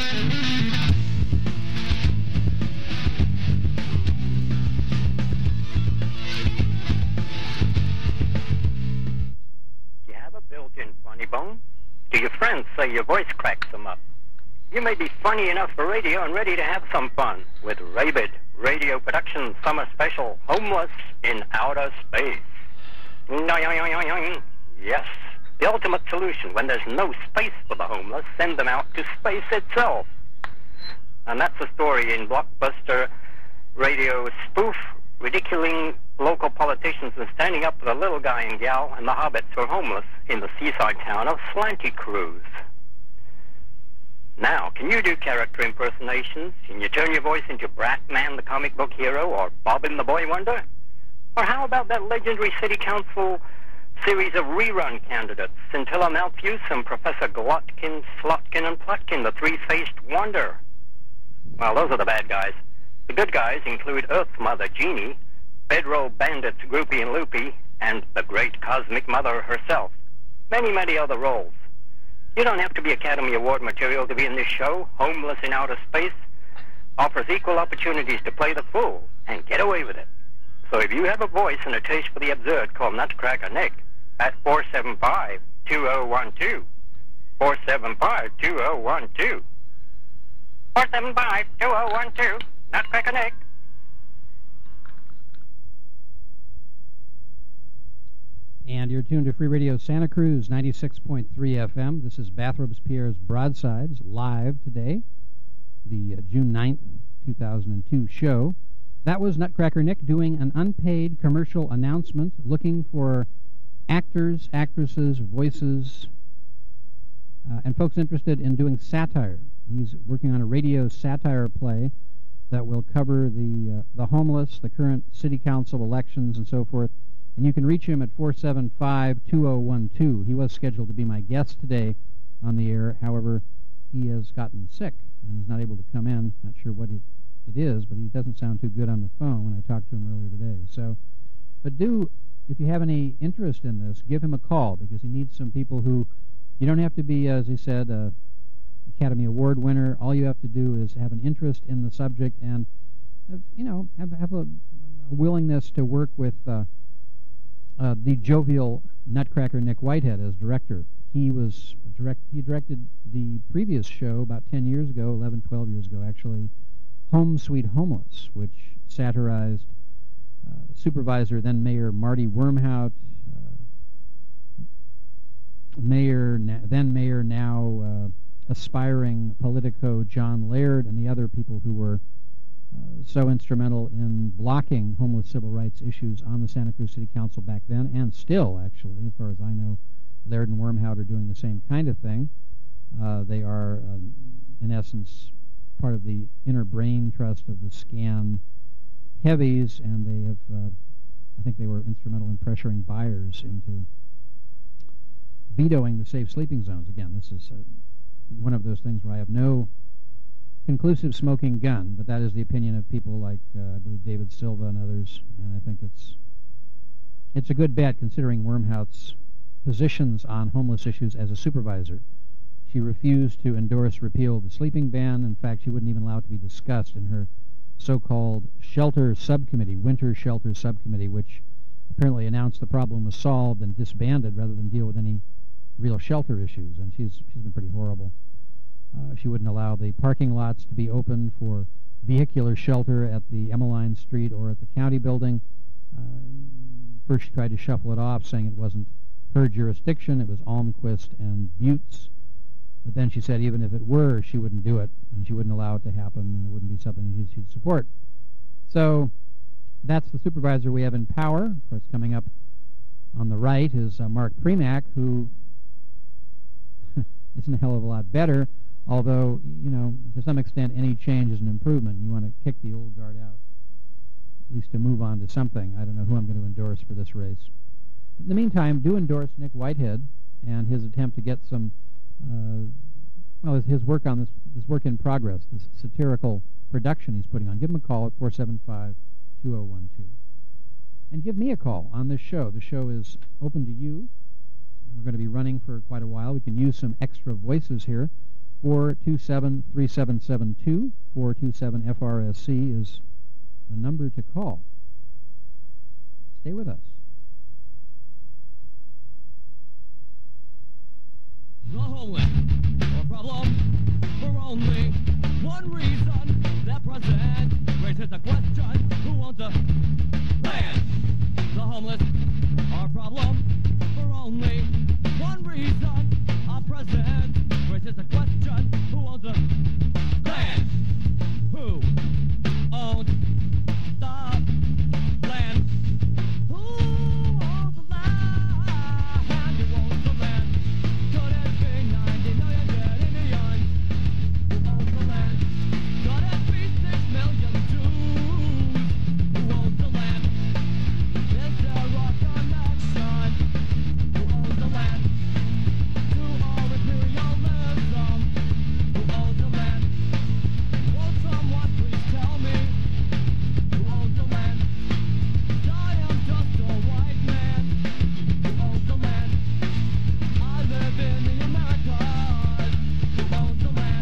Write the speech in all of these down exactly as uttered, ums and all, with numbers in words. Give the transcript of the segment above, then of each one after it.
You have a built-in funny bone? Do your friends say your voice cracks them up? You may be funny enough for radio and ready to have some fun with Rabid Radio Production Summer Special, Homeless in Outer Space. Yes, the ultimate solution when there's no space for the homeless, send them out to space itself. And that's the story in blockbuster radio spoof, ridiculing local politicians and standing up for the little guy and gal and the hobbits who are homeless in the seaside town of Slanty-Cruz. Now, can you do character impersonations? Can you turn your voice into Bratman, the comic book hero, or Bobbin the Boy Wonder? Or how about that legendary city council series of rerun candidates, Scintilla Malthus and Professor Glotkin, Slotkin, and Plotkin, the three-faced wonder? Well, those are the bad guys. The good guys include Earth's Mother, Jeannie, Bedroll Bandits, Groupie and Loopy, and the great Cosmic Mother herself. Many, many other roles. You don't have to be Academy Award material to be in this show. Homeless in Outer Space offers equal opportunities to play the fool and get away with it. So if you have a voice and a taste for the absurd, call Nutcracker Nick at four seven five, two zero one two. four seven five, two zero one two. four seven five, two zero one two. Nutcracker Nick. And you're tuned to Free Radio Santa Cruz, ninety-six point three F M. This is Bathrobes Pierre's Broadsides, live today, the uh, June ninth, two thousand two show. That was Nutcracker Nick doing an unpaid commercial announcement looking for actors, actresses, voices, uh, and folks interested in doing satire. He's working on a radio satire play that will cover the, uh, the homeless, the current city council elections, and so forth. And you can reach him at four seven five, two zero one two. He was scheduled to be my guest today on the air. However, he has gotten sick, and he's not able to come in. Not sure what it, it is, but he doesn't sound too good on the phone when I talked to him earlier today. So, but do, if you have any interest in this, give him a call, because he needs some people who, you don't have to be, as he said, a Academy Award winner. All you have to do is have an interest in the subject and, uh, you know, have, have a, a willingness to work with uh, Uh, the jovial Nutcracker Nick Whitehead as director. He was direct. He directed the previous show about ten years ago, eleven, twelve years ago, actually, Home Sweet Homeless, which satirized uh, Supervisor, then Mayor Marty Wormhout, uh, Mayor, na- then Mayor, now uh, aspiring Politico John Laird, and the other people who were Uh, so instrumental in blocking homeless civil rights issues on the Santa Cruz City Council back then, and still, actually, as far as I know, Laird and Wormhout are doing the same kind of thing. Uh, they are, uh, in essence, part of the inner brain trust of the SCAN heavies, and they have, uh, I think they were instrumental in pressuring buyers into vetoing the safe sleeping zones. Again, this is uh, one of those things where I have no conclusive smoking gun, but that is the opinion of people like, uh, I believe, David Silva and others, and I think it's it's a good bet considering Wormhout's positions on homeless issues as a supervisor. She refused to endorse repeal of the sleeping ban. In fact, she wouldn't even allow it to be discussed in her so-called shelter subcommittee, winter shelter subcommittee, which apparently announced the problem was solved and disbanded rather than deal with any real shelter issues, and she's she's been pretty horrible. Uh, she wouldn't allow the parking lots to be open for vehicular shelter at the Emmeline Street or at the county building. Uh, first she tried to shuffle it off, saying it wasn't her jurisdiction, it was Almquist and Buttes. But then she said even if it were, she wouldn't do it, and she wouldn't allow it to happen, and it wouldn't be something she'd support. So that's the supervisor we have in power. Of course, coming up on the right is uh, Mark Premack, who isn't a hell of a lot better. Although, you know, to some extent, any change is an improvement. You want to kick the old guard out, at least to move on to something. I don't know who I'm going to endorse for this race. But in the meantime, do endorse Nick Whitehead and his attempt to get some, uh, well, his, his work on this, this work in progress, this satirical production he's putting on. Give him a call at four seven five, two zero one two. And give me a call on this show. The show is open to you, and we're going to be running for quite a while. We can use some extra voices here. four two seven, three seven seven two. four two seven F R S C is the number to call. Stay with us. The homeless are a problem for only one reason. That present raises the question, who owns the land? The homeless are a problem for only one reason. Our present raises the question, who owns the land? Who owns the land? Who owns the land? Who owns the land? Could it be ninety million dead Indians? Who owns the land? Could it be six million Jews? Who owns the land? Is there a connection? Who owns the land? To our imperialism? Who owns the land? Won't someone please tell me? Who owns the land? I am just a white man. Who owns the land? I live in the Americas. Who owns the land?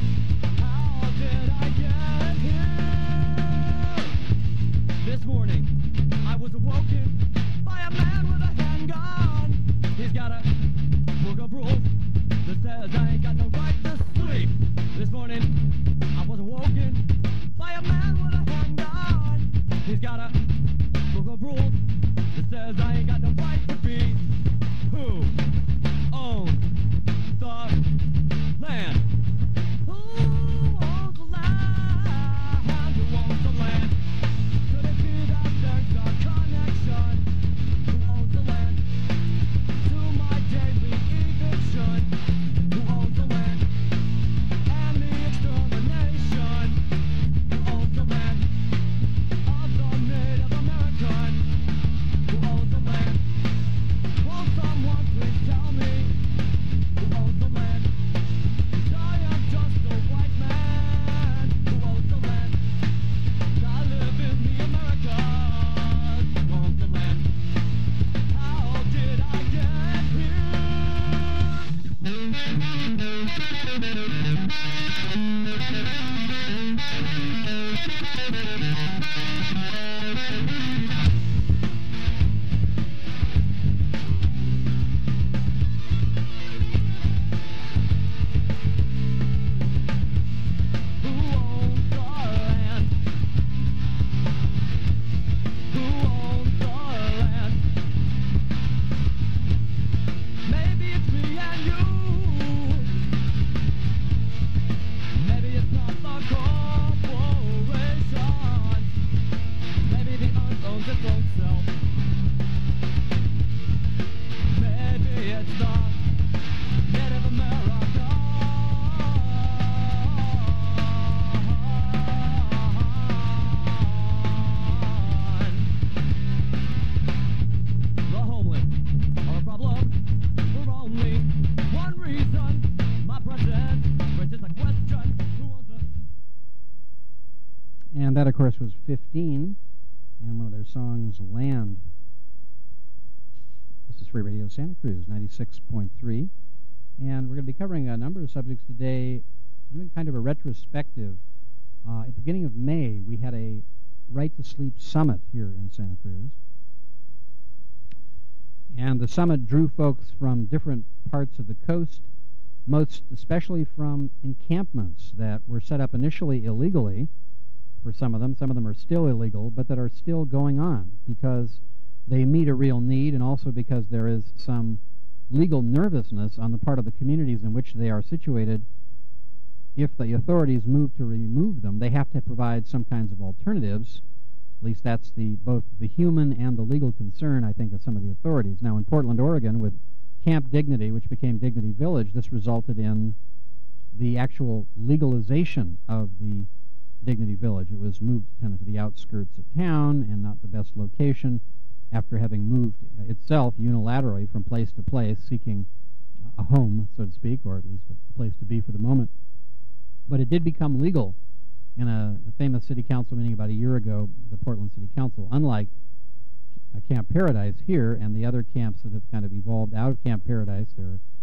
How did I get here? This morning, I was awoken by a man with a handgun. He's got a book of rules that says I ain't got no right to sleep. This morning, I was awoken by a man with a handgun. He's got a book of rules that says I ain't got no right to be. Who owns the land? Who owns the land? Who owns the land? Could it be that there's a connection? Who owns the land? To my daily eviction. Who owns the land? And the extermination. Who owns the land? Of the Native American. Who owns the land? Won't someone please tell me? Who owns the land? 'Cause I am just a white man. Who owns the land? I live in the Americas. Who owns the land? How did I get Who owns the land? Who owns the land? Maybe it's me and you. Maybe it's not the corporation. Maybe the earth owns its own self. Maybe it's the Native American. The homeless are a problem for only one reason. My present raises a question, who owns the... And that, of course, was fifteen, and one of their songs, Land. This is Free Radio Santa Cruz, ninety-six point three. And we're going to be covering a number of subjects today, doing kind of a retrospective. Uh, at the beginning of May, we had a Right to Sleep Summit here in Santa Cruz. And the summit drew folks from different parts of the coast, most especially from encampments that were set up initially illegally for some of them. Some of them are still illegal, but that are still going on because they meet a real need, and also because there is some legal nervousness on the part of the communities in which they are situated. If the authorities move to remove them, they have to provide some kinds of alternatives. At least that's the both the human and the legal concern, I think, of some of the authorities. Now, in Portland, Oregon, with Camp Dignity, which became Dignity Village, this resulted in the actual legalization of the Dignity Village. It was moved kind of to the outskirts of town and not the best location, after having moved itself unilaterally from place to place, seeking a home, so to speak, or at least a place to be for the moment. But it did become legal in a, a famous city council meeting about a year ago, the Portland City Council. Unlike uh, Camp Paradise here and the other camps that have kind of evolved out of Camp Paradise, there are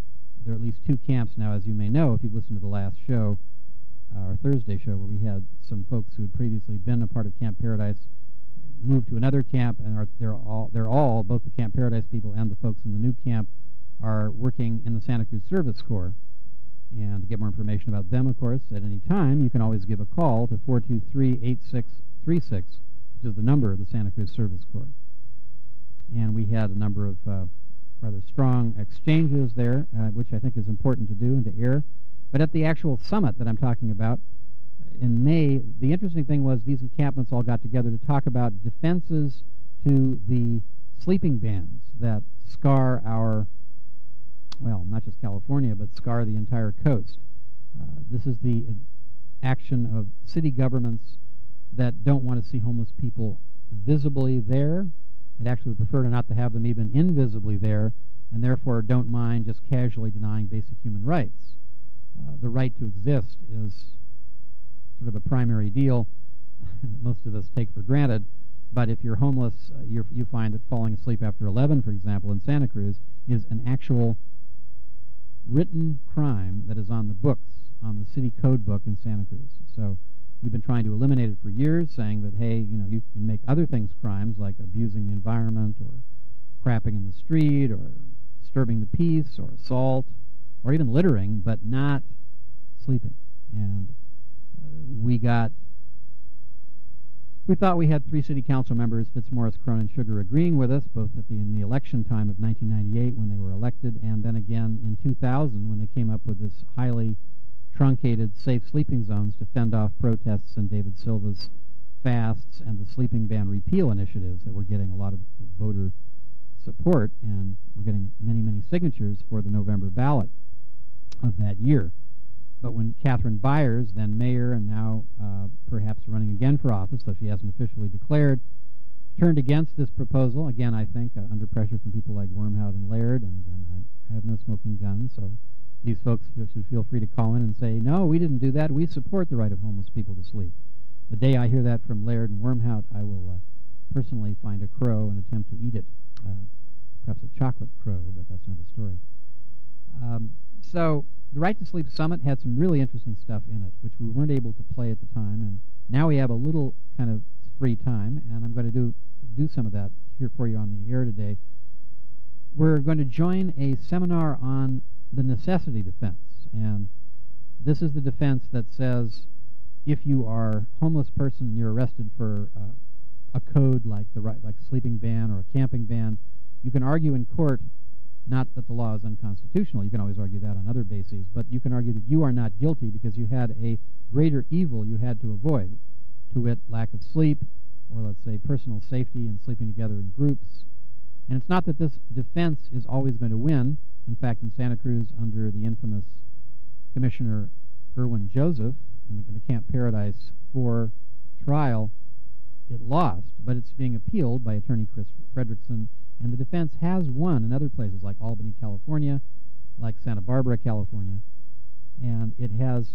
there are at least two camps now, as you may know, if you've listened to the last show, uh, our Thursday show, where we had some folks who had previously been a part of Camp Paradise moved to another camp, and are, they're all, they're all, both the Camp Paradise people and the folks in the new camp, are working in the Santa Cruz Service Corps. And to get more information about them, of course, at any time, you can always give a call to four two three, eight six three six, which is the number of the Santa Cruz Service Corps. And we had a number of uh, rather strong exchanges there, uh, which I think is important to do and to air. But at the actual summit that I'm talking about, in May, the interesting thing was these encampments all got together to talk about defenses to the sleeping bans that scar our, well, not just California, but scar the entire coast. Uh, this is the action of city governments that don't want to see homeless people visibly there. They'd actually prefer to not to have them even invisibly there, and therefore don't mind just casually denying basic human rights. Uh, the right to exist is sort of a primary deal that most of us take for granted, but if you're homeless, uh, you're, you find that falling asleep after eleven, for example, in Santa Cruz, is an actual written crime that is on the books, on the city code book in Santa Cruz. So we've been trying to eliminate it for years, saying that, hey, you know, you can make other things crimes, like abusing the environment, or crapping in the street, or disturbing the peace, or assault, or even littering, but not sleeping. And uh, we got, we thought we had three city council members, Fitzmaurice, Crone, and Sugar, agreeing with us, both at the, in the election time of nineteen ninety-eight when they were elected, and then again in two thousand when they came up with this highly truncated safe sleeping zones to fend off protests and David Silva's fasts and the sleeping ban repeal initiatives that were getting a lot of voter support, and we're getting many, many signatures for the November ballot of that year. But when Catherine Byers, then mayor and now uh, perhaps running again for office, though she hasn't officially declared, turned against this proposal, again, I think, uh, under pressure from people like Wormhout and Laird, and again, I, I have no smoking gun, so these folks should feel free to call in and say, no, we didn't do that, we support the right of homeless people to sleep. The day I hear that from Laird and Wormhout, I will uh, personally find a crow and attempt to eat it. Uh, perhaps a chocolate crow, but that's another story. Um, so the Right to Sleep Summit had some really interesting stuff in it, which we weren't able to play at the time, and now we have a little kind of free time, and I'm going to do, do some of that here for you on the air today. We're going to join a seminar on the necessity defense, and this is the defense that says if you are a homeless person and you're arrested for uh, a code like the right, like a sleeping ban or a camping ban, you can argue in court not that the law is unconstitutional. You can always argue that on other bases, but you can argue that you are not guilty because you had a greater evil you had to avoid, to wit, lack of sleep, or let's say personal safety and sleeping together in groups. And it's not that this defense is always going to win. In fact, in Santa Cruz, under the infamous Commissioner Irwin Joseph, in the, in the Camp Paradise four trial, it lost, but it's being appealed by attorney Chris Fredrickson, and the defense has won in other places like Albany, California, like Santa Barbara, California, and it has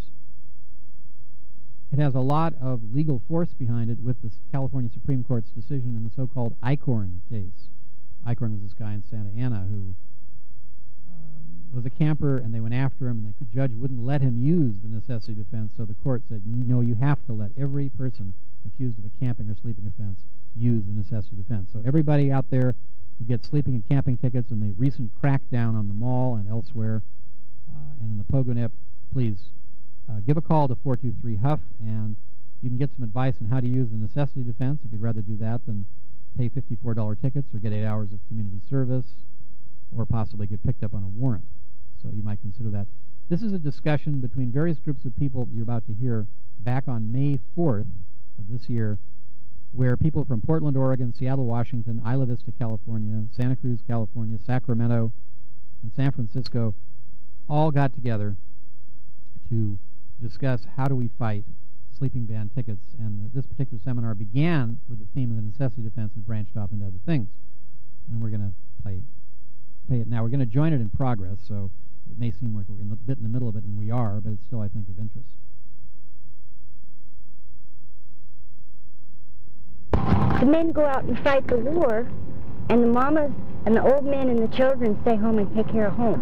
it has a lot of legal force behind it with the California Supreme Court's decision in the so-called Eichorn case. Eichorn was this guy in Santa Ana who um, was a camper, and they went after him, and the judge wouldn't let him use the necessity defense, so the court said, no, you have to let every person accused of a camping or sleeping offense use the necessity defense. So everybody out there who gets sleeping and camping tickets in the recent crackdown on the mall and elsewhere uh, and in the Pogonip, please uh, give a call to four two three Huff, and you can get some advice on how to use the necessity defense if you'd rather do that than pay fifty-four dollar tickets or get eight hours of community service or possibly get picked up on a warrant. So you might consider that. This is a discussion between various groups of people you're about to hear back on May fourth of this year, where people from Portland, Oregon, Seattle, Washington, Isla Vista, California, Santa Cruz, California, Sacramento, and San Francisco all got together to discuss how do we fight sleeping ban tickets. And uh, this particular seminar began with the theme of the necessity defense and branched off into other things. And we're going to play, play it now. We're going to join it in progress, so it may seem like we're in a bit in the middle of it, and we are, but it's still, I think, of interest. The men go out and fight the war, and the mamas and the old men and the children stay home and take care of home.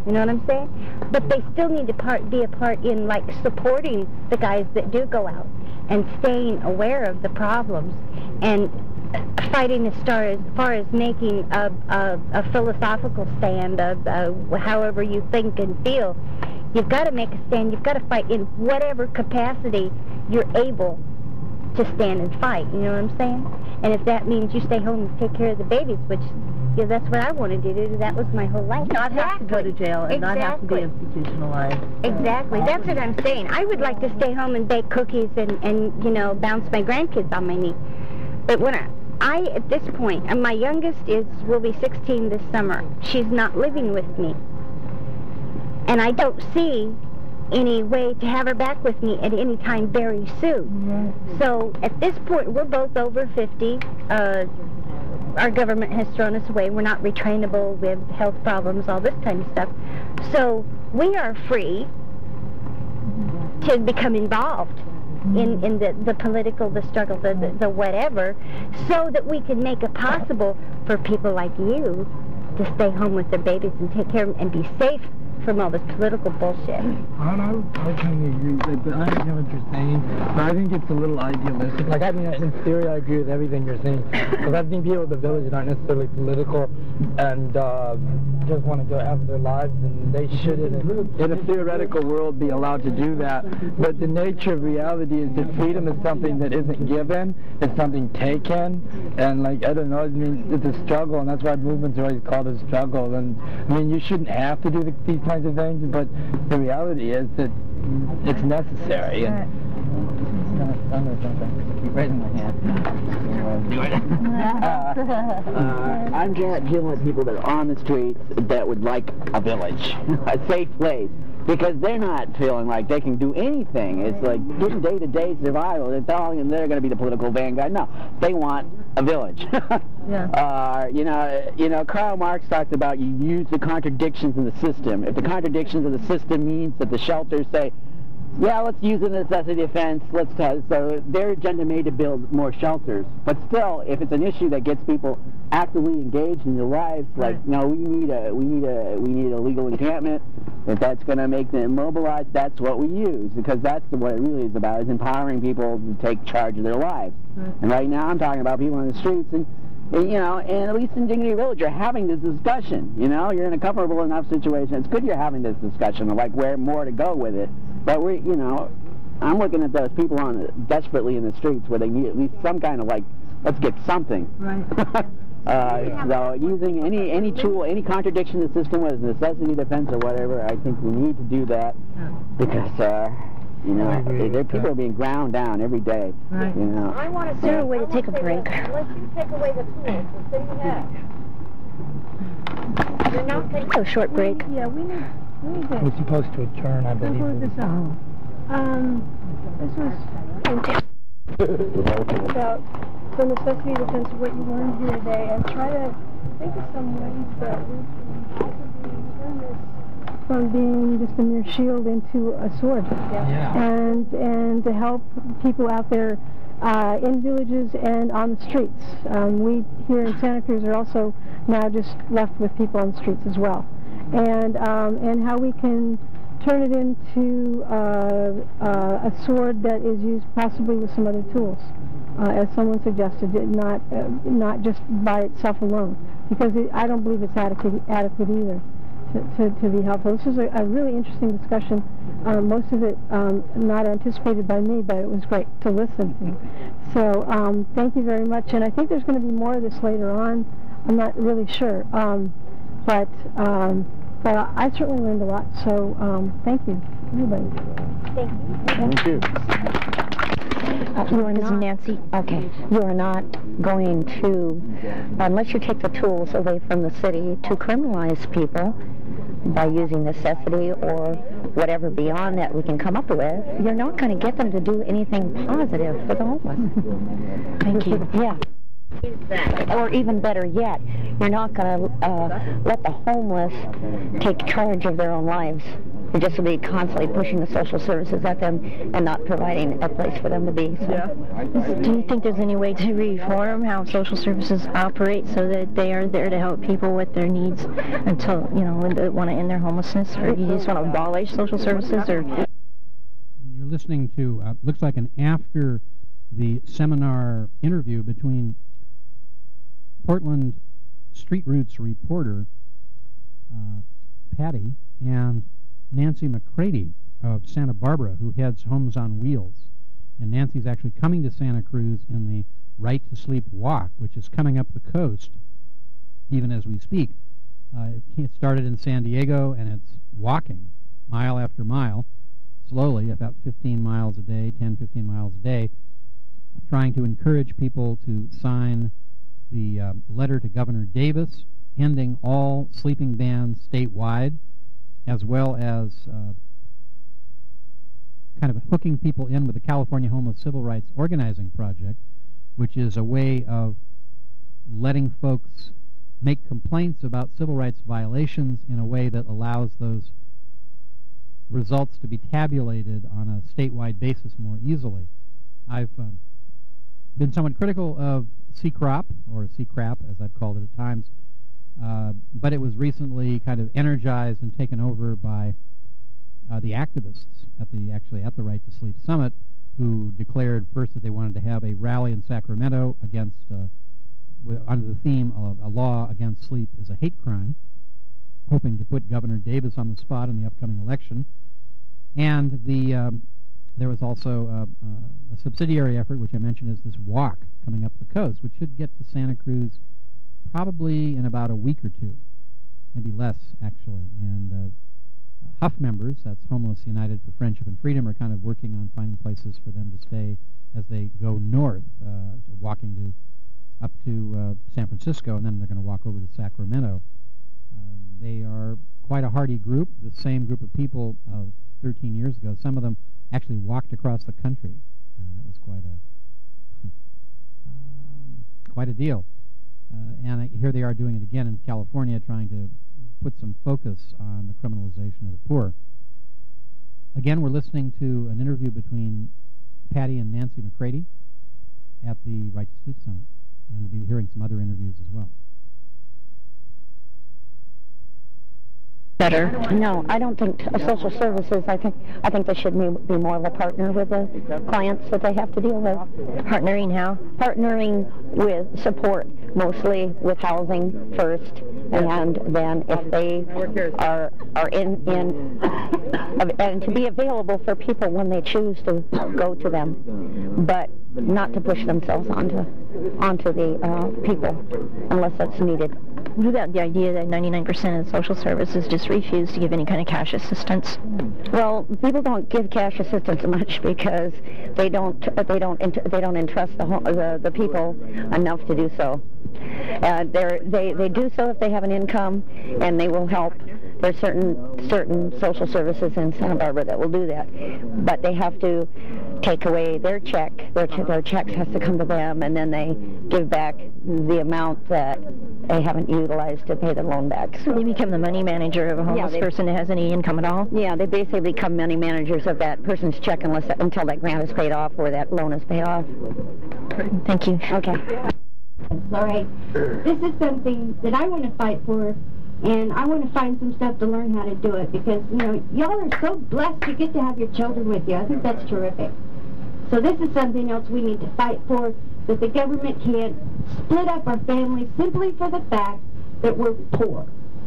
You know what I'm saying? But they still need to part, be a part in, like, supporting the guys that do go out and staying aware of the problems and fighting as far as, far as making a, a, a philosophical stand, of uh, however you think and feel. You've got to make a stand. You've got to fight in whatever capacity you're able to stand and fight. You know what I'm saying? And if that means you stay home and take care of the babies, which, yeah, that's what I wanted to do. That was my whole life. Not have to go to jail and exactly. not have to be institutionalized. Exactly. That's what I'm saying. I would like to stay home and bake cookies and, and you know, bounce my grandkids on my knee. But when I, I, at this point, and my youngest is will be sixteen this summer. She's not living with me. And I don't see any way to have her back with me at any time very soon. Mm-hmm. So at this point, we're both over fifty. Uh, our government has thrown us away. We're not retrainable with health problems, all this kind of stuff. So we are free to become involved in, in the, the political, the struggle, the, the, the whatever, so that we can make it possible for people like you to stay home with their babies and take care of them and be safe from all this political bullshit. I, I, I kind of agree with that, but I understand what you're saying, but I think it's a little idealistic. Like, I mean, in theory, I agree with everything you're saying, because I think people in the village aren't necessarily political and uh, just want to go have their lives, and they shouldn't, in a theoretical world, be allowed to do that. But the nature of reality is that freedom is something that isn't given, it's something taken, and, like, I don't know, I mean, it's a struggle, and that's why movements are always called a struggle. And, I mean, you shouldn't have to do the, these kinds of things, but the reality is that it's necessary. And keep raising my hand. uh, I'm dealing with people that are on the streets that would like a village, a safe place, because they're not feeling like they can do anything. It's like getting day-to-day survival. They're telling them they're going to be the political vanguard. No, they want a village. Yeah. Uh, you know, you know, Karl Marx talked about you use the contradictions in the system. If the contradictions of the system means that the shelters say, yeah, let's use a necessity defense, let's tell, so their agenda made to build more shelters. But still, if it's an issue that gets people actively engaged in their lives, like, right. no, we need a, we need a, we need a legal encampment. If that's going to make them mobilized, that's what we use, because that's what it really is about, is empowering people to take charge of their lives. Right. And right now, I'm talking about people on the streets, and you know, and at least in Dignity Village, you're having this discussion. You know, you're in a comfortable enough situation. It's good you're having this discussion of like where more to go with it. But we, you know, I'm looking at those people on desperately in the streets where they need at least some kind of like, let's get something. Right. uh, so using any any tool, any contradiction in the system, whether it's necessity defense or whatever, I think we need to do that because. Uh, You know, there people are being ground down every day. Right. You know. I want to see a way to take a break. Unless you take away the tools, the thing you have. You're not going to go short break. Yeah, we need, we need We're to supposed to adjourn, I believe. conclude this out. Um, this was about the necessity defense of what you learned here today, and try to think of some ways that we can possibly turn this from being just a mere shield into a sword. Yeah. yeah. And and to help people out there uh, in villages and on the streets. Um, we here in Santa Cruz are also now just left with people on the streets as well. And um, and how we can turn it into uh, uh, a sword that is used possibly with some other tools, uh, as someone suggested, not uh, not just by itself alone, because it, I don't believe it's adequate adequate either. To, to, to be helpful. This was a, a really interesting discussion. Um, most of it um, not anticipated by me, but it was great to listen to. So um, thank you very much. And I think there's going to be more of this later on. I'm not really sure. Um, but um, but I certainly learned a lot. So um, thank you, everybody. Thank you. Thank you. Uh, you are not, Nancy. Okay. You are not going to, unless you take the tools away from the city, to criminalize people by using necessity or whatever beyond that we can come up with. You're not going to get them to do anything positive for the homeless. Thank you. Yeah. Or even better yet, you're not going to uh, let the homeless take charge of their own lives. They're just be constantly pushing the social services at them and not providing a place for them to be. So. Yeah. Do you think there's any way to reform how social services operate so that they are there to help people with their needs until, you know, when they want to end their homelessness? Or you just want to abolish social services? Or You're listening to, uh, looks like an after the seminar interview between Portland Street Roots reporter uh, Patty and Nancy McCready of Santa Barbara, who heads Homes on Wheels. And Nancy's actually coming to Santa Cruz in the Right to Sleep Walk, which is coming up the coast even as we speak. Uh, it started in San Diego, and it's walking mile after mile, slowly, about fifteen miles a day, ten, fifteen miles a day, trying to encourage people to sign the uh, letter to Governor Davis ending all sleeping bans statewide, as well as uh, kind of hooking people in with the California Homeless Civil Rights Organizing Project, which is a way of letting folks make complaints about civil rights violations in a way that allows those results to be tabulated on a statewide basis more easily. I've um, been somewhat critical of C CROP, or C CRAP as I've called it at times, uh, but it was recently kind of energized and taken over by uh, the activists at the actually at the Right to Sleep Summit, who declared first that they wanted to have a rally in Sacramento against uh, with, under the theme of a law against sleep is a hate crime, hoping to put Governor Davis on the spot in the upcoming election. And the um, there was also uh, uh, a subsidiary effort, which I mentioned, is this walk coming up the coast, which should get to Santa Cruz probably in about a week or two, maybe less, actually. And uh, Huff members, that's Homeless United for Friendship and Freedom, are kind of working on finding places for them to stay as they go north, uh, walking to up to uh, San Francisco, and then they're going to walk over to Sacramento. Uh, they are quite a hardy group, the same group of people uh, thirteen years ago. Some of them actually walked across the country, and that was quite a um, quite a deal. Uh, and uh, here they are doing it again in California, trying to put some focus on the criminalization of the poor. Again, we're listening to an interview between Patty and Nancy McCready at the Right to Sleep Summit, and we'll be hearing some other interviews as well. Better. No, I don't think uh, social services, I think I think they should be, be more of a partner with the clients that they have to deal with. Partnering how? Partnering with support, mostly with housing first, and then if they are are in, in and to be available for people when they choose to go to them, but not to push themselves onto onto the uh, people unless that's needed. What about the idea that ninety-nine percent of social services just refuse to give any kind of cash assistance? Well, people don't give cash assistance much because they don't they don't they don't entrust the the, the people enough to do so. Uh, they they do so if they have an income, and they will help. There's certain certain social services in Santa Barbara that will do that, but they have to take away their check. Their ch their checks has to come to them, and then they give back the amount that they haven't utilized to pay the loan back. So they become the money manager of a homeless yeah, they, person that has any income at all? Yeah, they basically become money managers of that person's check unless that, until that grant is paid off or that loan is paid off. Thank you. Okay. All right. This is something that I want to fight for, and I want to find some stuff to learn how to do it, because, you know, y'all are so blessed you get to have your children with you. I think that's terrific. So this is something else we need to fight for, that the government can't split up our families simply for the fact that we're poor.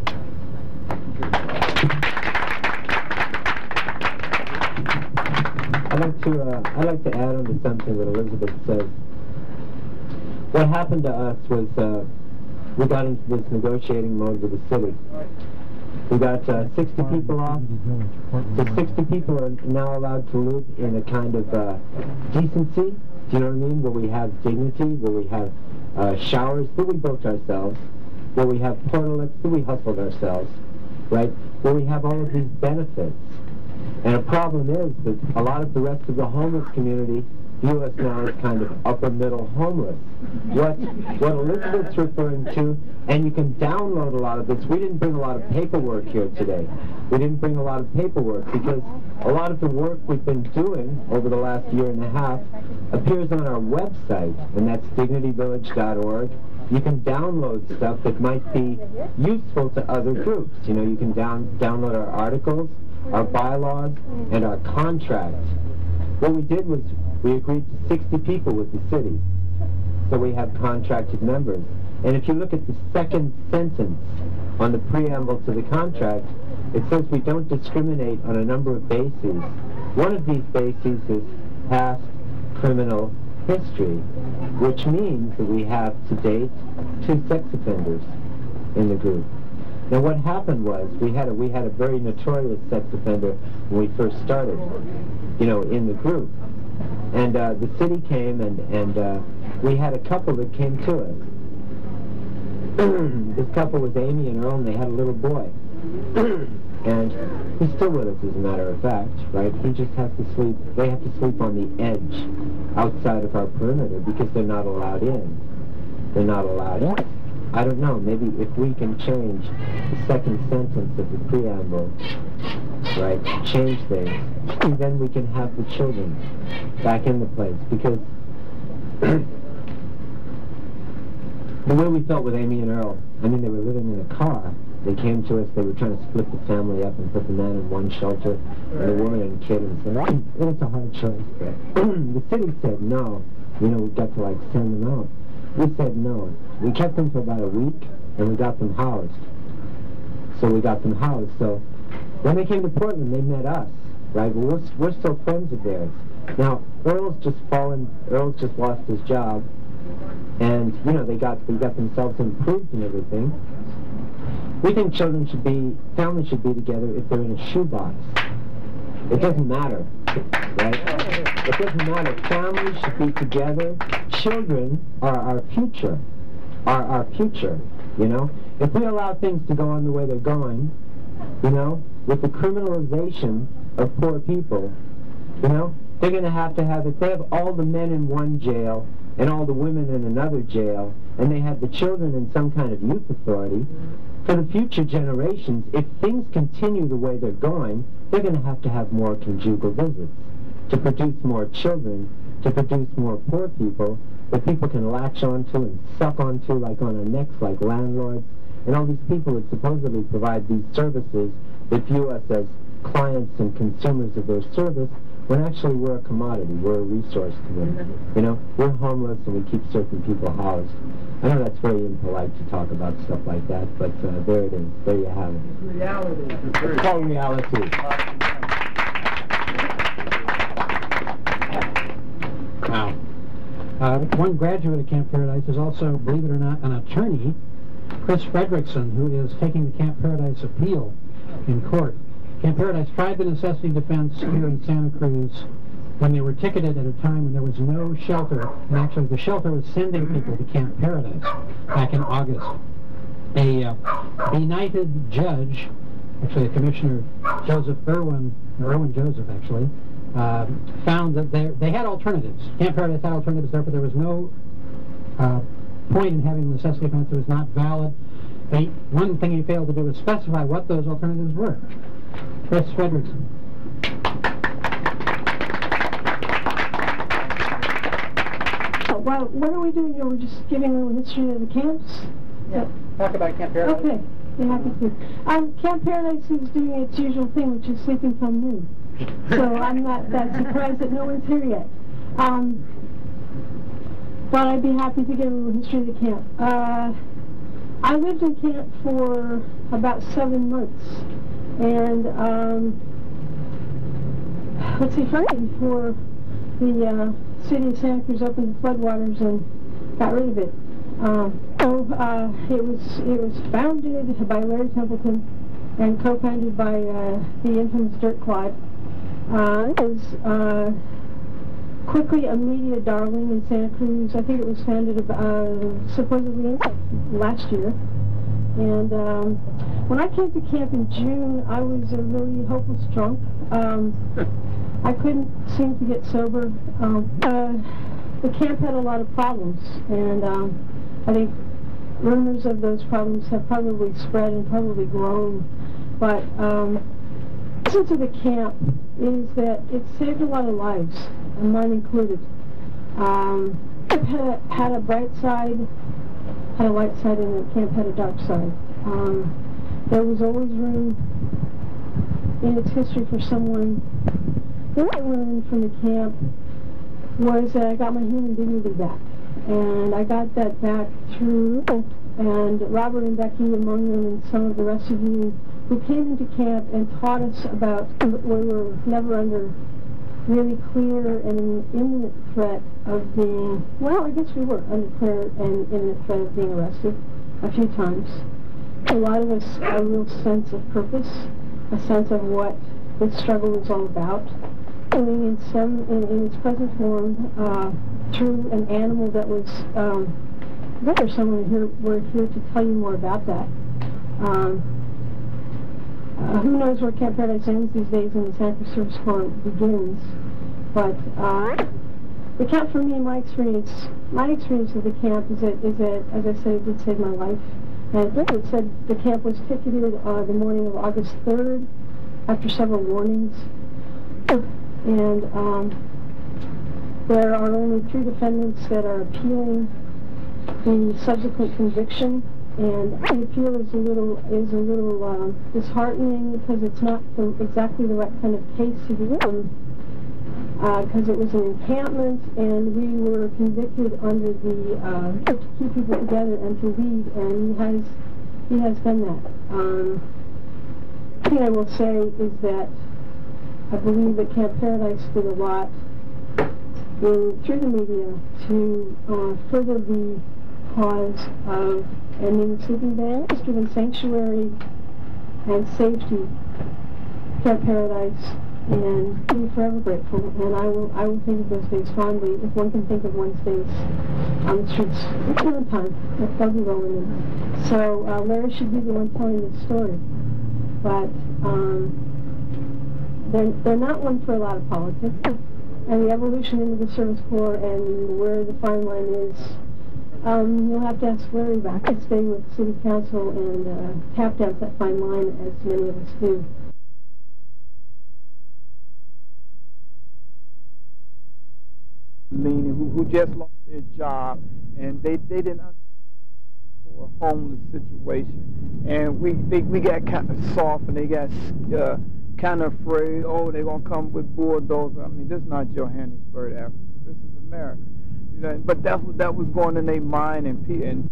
I'd like to uh, I'd like to add on to something that Elizabeth says. What happened to us was uh, we got into this negotiating mode with the city. We got uh, sixty people off. The sixty people are now allowed to live in a kind of uh, decency. Do you know what I mean? Where we have dignity, where we have uh, showers that we built ourselves, where we have toilets that we hustled ourselves, right? Where we have all of these benefits. And a problem is that a lot of the rest of the homeless community view us now as kind of upper middle homeless. What what Elizabeth's referring to, and you can download a lot of this. We didn't bring a lot of paperwork here today. We didn't bring a lot of paperwork because a lot of the work we've been doing over the last year and a half appears on our website, and that's dignity village dot org. You can download stuff that might be useful to other groups. You know, you can down, download our articles, our bylaws, and our contract. What we did was we agreed to sixty people with the city, so we have contracted members. And if you look at the second sentence on the preamble to the contract, it says we don't discriminate on a number of bases. One of these bases is past criminal history, which means that we have to date two sex offenders in the group. Now what happened was we had a we had a very notorious sex offender when we first started, you know, in the group. And uh, the city came and, and uh, we had a couple that came to us. This couple was Amy and Earl, and they had a little boy. And he's still with us, as a matter of fact, right? He just has to sleep, they have to sleep on the edge outside of our perimeter because they're not allowed in. They're not allowed in. I don't know, maybe if we can change the second sentence of the preamble, right, change things, and then we can have the children back in the place, because the way we felt with Amy and Earl, I mean, they were living in a car. They came to us, they were trying to split the family up and put the man in one shelter, and the woman and kid, and said, it was a hard choice, but the city said no. You know, we've got to, like, send them out. We said no. We kept them for about a week, and we got them housed. So we got them housed. So when they came to Portland, they met us, right? Well, we're, we're still friends of theirs. Now, Earl's just fallen, Earl's just lost his job, and, you know, they got, they got themselves improved and everything. We think children should be, families should be together if they're in a shoebox. It doesn't matter, right? It doesn't matter. Families should be together. Children are our future, are our future, you know? If we allow things to go on the way they're going, you know, with the criminalization of poor people, you know, they're going to have to have, if they have all the men in one jail and all the women in another jail, and they have the children in some kind of youth authority, for the future generations, if things continue the way they're going, they're going to have to have more conjugal visits to produce more children, to produce more poor people that people can latch onto and suck onto like on our necks, like landlords, and all these people that supposedly provide these services that view us as clients and consumers of their service, when actually we're a commodity, we're a resource to them. You know, we're homeless and we keep certain people housed. I know that's very impolite to talk about stuff like that, but uh, there it is. There you have it. It's reality. It's called reality. Wow. Uh, one graduate of Camp Paradise is also, believe it or not, an attorney, Chris Fredrickson, who is taking the Camp Paradise appeal in court. Camp Paradise tried the necessity defense here in Santa Cruz when they were ticketed at a time when there was no shelter, and actually the shelter was sending people to Camp Paradise back in August. A uh, benighted judge, actually a Commissioner Joseph Irwin, or Irwin Joseph actually, uh, found that they, they had alternatives. Camp Paradise had alternatives there, but there was no uh, point in having the necessity defense. It was not valid. They, one thing he failed to do was specify what those alternatives were. Chris Fredrickson. Oh, well, what are we doing here? We're just giving a little history of the camps? Yeah. Talk about Camp Paradise. Okay. Be happy to. Um, Camp Paradise is doing its usual thing, which is sleeping till noon. So I'm not that surprised that no one's here yet. Um, but I'd be happy to give a little history of the camp. Uh, I lived in camp for about seven months. And, um, let's see, Friday before the uh, city of Santa Cruz opened the floodwaters and got rid of it. Um, so uh, it was it was founded by Larry Templeton and co-founded by uh, the infamous Dirt Clod. Uh, it was uh, quickly a media darling in Santa Cruz. I think it was founded uh, supposedly last year. And um, when I came to camp in June, I was a really hopeless drunk. Um, I couldn't seem to get sober. Um, uh, the camp had a lot of problems, and um, I think rumors of those problems have probably spread and probably grown. But um, the essence of the camp is that it saved a lot of lives, and mine included. Um, it had a, had a bright side, had a light side, and the camp had a dark side. Um, there was always room in its history for someone. What I learned from the camp was that I got my human dignity back, and I got that back through, and Robert and Becky among them, and some of the rest of you who came into camp and taught us about, we were never under really clear and imminent threat of being, well, I guess we were under clear and imminent threat of being arrested a few times. A lot of us had a real sense of purpose, a sense of what this struggle is all about. Living in some, in, in its present form, uh, through an animal that was, um, there's someone here, we're here to tell you more about that. Um, uh, who knows where Camp Paradise ends these days and the Santa Cruz Service Corps begins, but uh, the camp for me, my experience, my experience of the camp is that, is that, as I said, it did save my life. And it said the camp was ticketed uh, the morning of August third after several warnings. And um, there are only three defendants that are appealing the subsequent conviction, and the appeal is a little is a little um, disheartening because it's not the, exactly the right kind of case to be in, because uh, it was an encampment, and we were convicted under the uh, to keep people together and to lead, and he has he has done that. Um, the thing I will say is that I believe that Camp Paradise did a lot in, through the media to uh, further the cause of ending the sleeping ban. It's given sanctuary and safety Camp Paradise, and I'm forever grateful. And I will I will think of those days fondly, if one can think of one's days on the streets one time. That'll be rolling. So uh, Larry should be the one telling this story, but. Um, They're, they're not one for a lot of politics, and the evolution into the Service Corps and where the fine line is, um, you'll have to ask Larry back and stay with City Council and uh, tap dance that fine line as many of us do. Who, who just lost their job, and they, they didn't understand the homeless situation, and we they, we got kind of soft, and they got uh, kind of afraid, oh, they're going to come with bulldozers. I mean, this is not Johannesburg, Africa. This is America. You know, but that's what that was going in their mind, and, and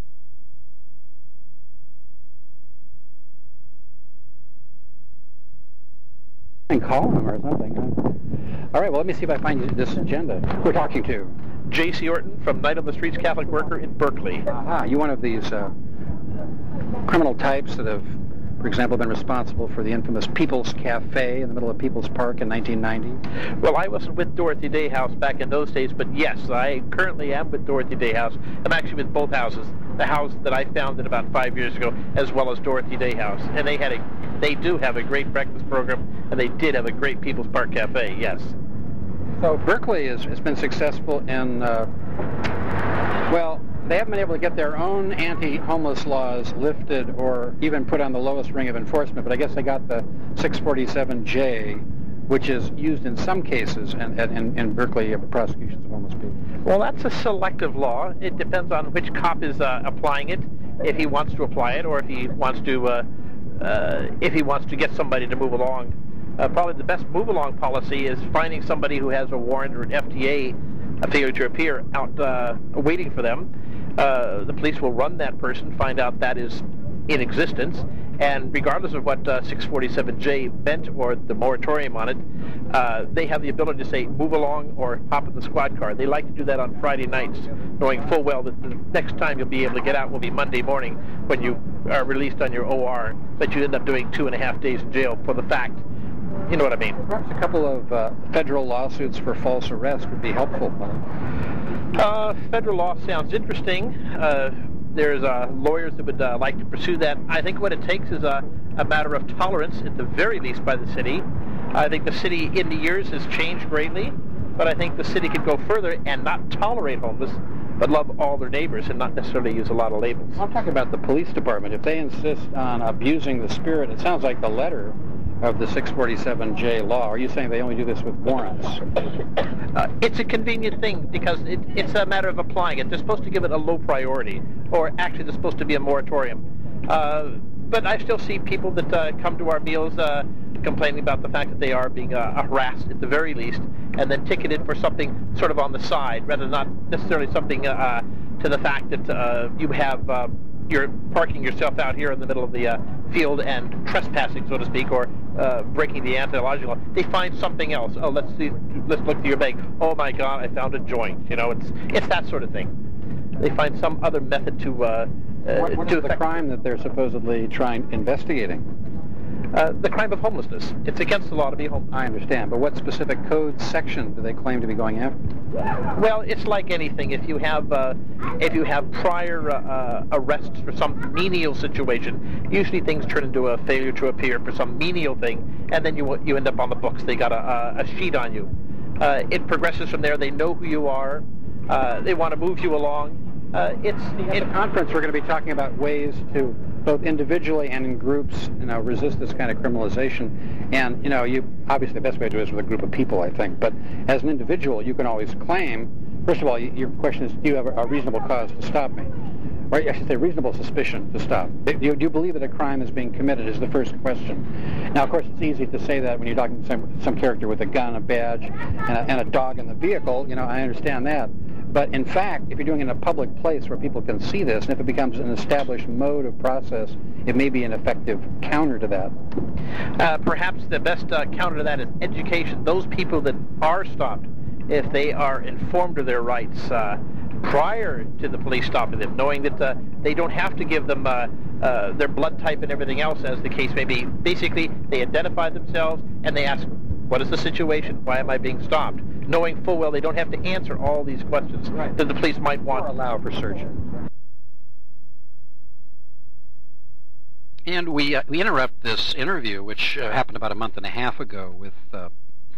and call him or something. All right, well, let me see if I find this agenda. Who we're talking to? J C Orton from Night on the Streets Catholic Worker in Berkeley. Ah, you one of these uh, criminal types that have, for example, been responsible for the infamous People's Cafe in the middle of People's Park in nineteen ninety? Well, I wasn't with Dorothy Day House back in those days, but yes, I currently am with Dorothy Day House. I'm actually with both houses. The house that I founded about five years ago, as well as Dorothy Day House. And they had a, they do have a great breakfast program, and they did have a great People's Park Cafe, yes. So Berkeley has, has been successful in, uh, well, they haven't been able to get their own anti-homeless laws lifted or even put on the lowest ring of enforcement, but I guess they got the six forty-seven J, which is used in some cases in, in, in Berkeley prosecutions of homeless people. Well, that's a selective law. It depends on which cop is uh, applying it, if he wants to apply it, or if he wants to, uh, uh, if he wants to get somebody to move along. Uh, probably the best move-along policy is finding somebody who has a warrant or an F T A, a failure to appear, out uh, waiting for them. Uh, the police will run that person, find out that is in existence, and regardless of what uh, six forty-seven J meant or the moratorium on it, uh, they have the ability to say, move along or hop in the squad car. They like to do that on Friday nights, knowing full well that the next time you'll be able to get out will be Monday morning when you are released on your O R, but you end up doing two and a half days in jail for the fact. You know what I mean? Perhaps a couple of uh, federal lawsuits for false arrest would be helpful. Uh, federal law sounds interesting. Uh, there's uh, lawyers that would uh, like to pursue that. I think what it takes is a, a matter of tolerance, at the very least, by the city. I think the city in the years has changed greatly, but I think the city could go further and not tolerate homeless, but love all their neighbors and not necessarily use a lot of labels. I'm talking about the police department. If they insist on abusing the spirit, it sounds like the letter of the six forty-seven J law. Are you saying they only do this with warrants? Uh, it's a convenient thing because it, it's a matter of applying it. They're supposed to give it a low priority, or actually there's supposed to be a moratorium. Uh, but I still see people that uh, come to our meals uh, complaining about the fact that they are being uh, harassed at the very least, and then ticketed for something sort of on the side, rather than not necessarily something uh, to the fact that uh, you have uh, you're parking yourself out here in the middle of the uh, field and trespassing, so to speak, or uh, breaking the anti-lodging law. They find something else. Oh, let's see, let's look through your bag. Oh my God, I found a joint. You know, it's it's that sort of thing. They find some other method to. Uh, uh, what what to is the crime that they're supposedly trying investigating? Uh, the crime of homelessness. It's against the law to be homeless. I understand, but what specific code section do they claim to be going after? Well, it's like anything. If you have uh, if you have prior uh, uh, arrests for some menial situation, usually things turn into a failure to appear for some menial thing, and then you you end up on the books. They got a, a sheet on you. Uh, it progresses from there. They know who you are. Uh, they want to move you along. Uh, it's At it, the conference, we're going to be talking about ways to both individually and in groups, you know, resist this kind of criminalization. And, you know, you obviously the best way to do it is with a group of people, I think. But as an individual, you can always claim, first of all, your question is, do you have a reasonable cause to stop me? Or I should say reasonable suspicion to stop. Do you, do you believe that a crime is being committed is the first question. Now, of course, it's easy to say that when you're talking to some, some character with a gun, a badge, and a, and a dog in the vehicle. You know, I understand that. But in fact, if you're doing it in a public place where people can see this, and if it becomes an established mode of process, it may be an effective counter to that. Uh, perhaps the best uh, counter to that is education. Those people that are stopped, if they are informed of their rights uh, prior to the police stopping them, knowing that uh, they don't have to give them uh, uh, their blood type and everything else, as the case may be. Basically, they identify themselves and they ask, what is the situation? Why am I being stopped? Knowing full well they don't have to answer all these questions right. that the police might want. Or allow for searching. And we uh, we interrupt this interview, which uh, happened about a month and a half ago, with uh,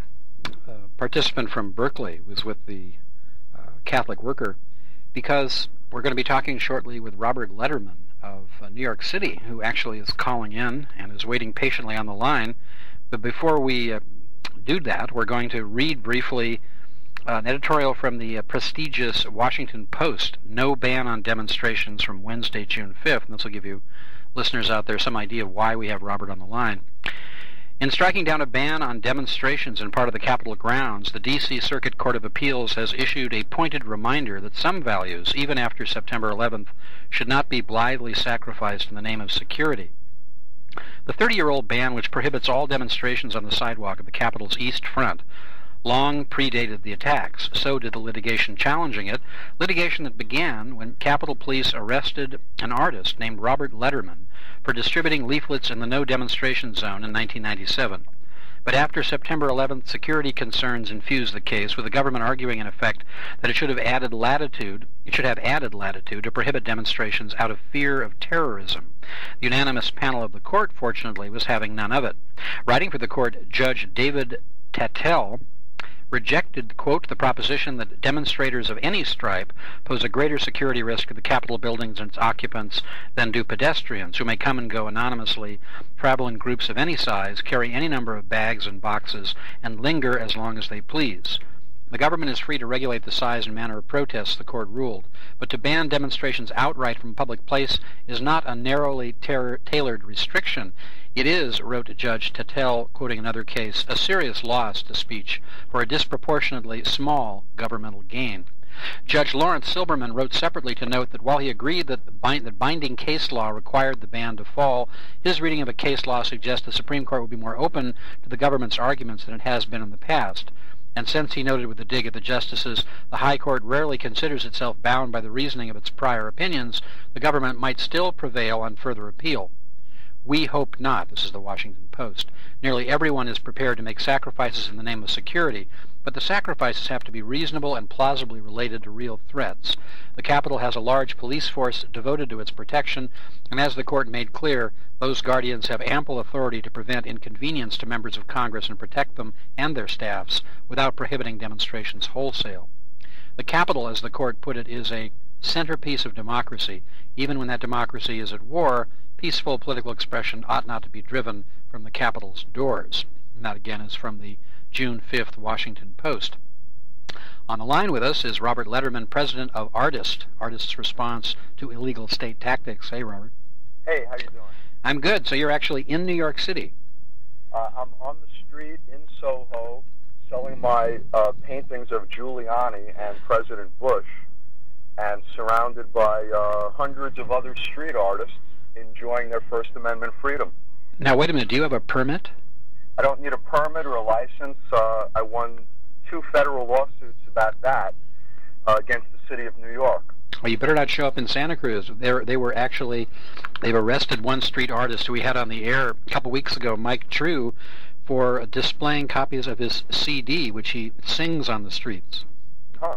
a participant from Berkeley, who was with the uh, Catholic Worker, because we're going to be talking shortly with Robert Lederman of uh, New York City, who actually is calling in and is waiting patiently on the line. But before we uh, do that, we're going to read briefly uh, an editorial from the uh, prestigious Washington Post, No Ban on Demonstrations, from Wednesday, June fifth, and this will give you listeners out there some idea of why we have Robert on the line. In striking down a ban on demonstrations in part of the Capitol grounds, the D C Circuit Court of Appeals has issued a pointed reminder that some values, even after September eleventh, should not be blithely sacrificed in the name of security. The thirty-year-old ban, which prohibits all demonstrations on the sidewalk of the Capitol's East Front, long predated the attacks. So did the litigation challenging it, litigation that began when Capitol Police arrested an artist named Robert Lederman for distributing leaflets in the no demonstration zone in nineteen ninety-seven. But after September eleventh, security concerns infused the case, with the government arguing in effect that it should have added latitude, it should have added latitude to prohibit demonstrations out of fear of terrorism. The unanimous panel of the court, fortunately, was having none of it. Writing for the court, Judge David Tatel rejected, quote, the proposition that demonstrators of any stripe pose a greater security risk to the Capitol buildings and its occupants than do pedestrians, who may come and go anonymously, travel in groups of any size, carry any number of bags and boxes, and linger as long as they please. The government is free to regulate the size and manner of protests, the court ruled, but to ban demonstrations outright from a public place is not a narrowly ter- tailored restriction. It is, wrote Judge Tatel, quoting another case, a serious loss to speech for a disproportionately small governmental gain. Judge Lawrence Silberman wrote separately to note that while he agreed that, the bind, that binding case law required the ban to fall, his reading of a case law suggests the Supreme Court would be more open to the government's arguments than it has been in the past. And since, he noted with a dig at the justices, the High Court rarely considers itself bound by the reasoning of its prior opinions, the government might still prevail on further appeal. We hope not. This is the Washington Post. Nearly everyone is prepared to make sacrifices in the name of security, but the sacrifices have to be reasonable and plausibly related to real threats. The Capitol has a large police force devoted to its protection, and as the court made clear, those guardians have ample authority to prevent inconvenience to members of Congress and protect them and their staffs without prohibiting demonstrations wholesale. The Capitol, as the court put it, is a centerpiece of democracy. Even when that democracy is at war, peaceful political expression ought not to be driven from the Capitol's doors. And that, again, is from the June fifth Washington Post. On the line with us is Robert Lederman, president of Artist, Artist's Response to Illegal State Tactics. Hey, Robert. Hey, how you doing? I'm good. So you're actually in New York City. Uh, I'm on the street in Soho selling my uh, paintings of Giuliani and President Bush, and surrounded by uh, hundreds of other street artists enjoying their First Amendment freedom. Now, wait a minute. Do you have a permit? I don't need a permit or a license. Uh, I won two federal lawsuits about that uh, against the city of New York. Well, you better not show up in Santa Cruz. They're, they were actually, they've arrested one street artist who we had on the air a couple weeks ago, Mike True, for displaying copies of his C D, which he sings on the streets. Huh.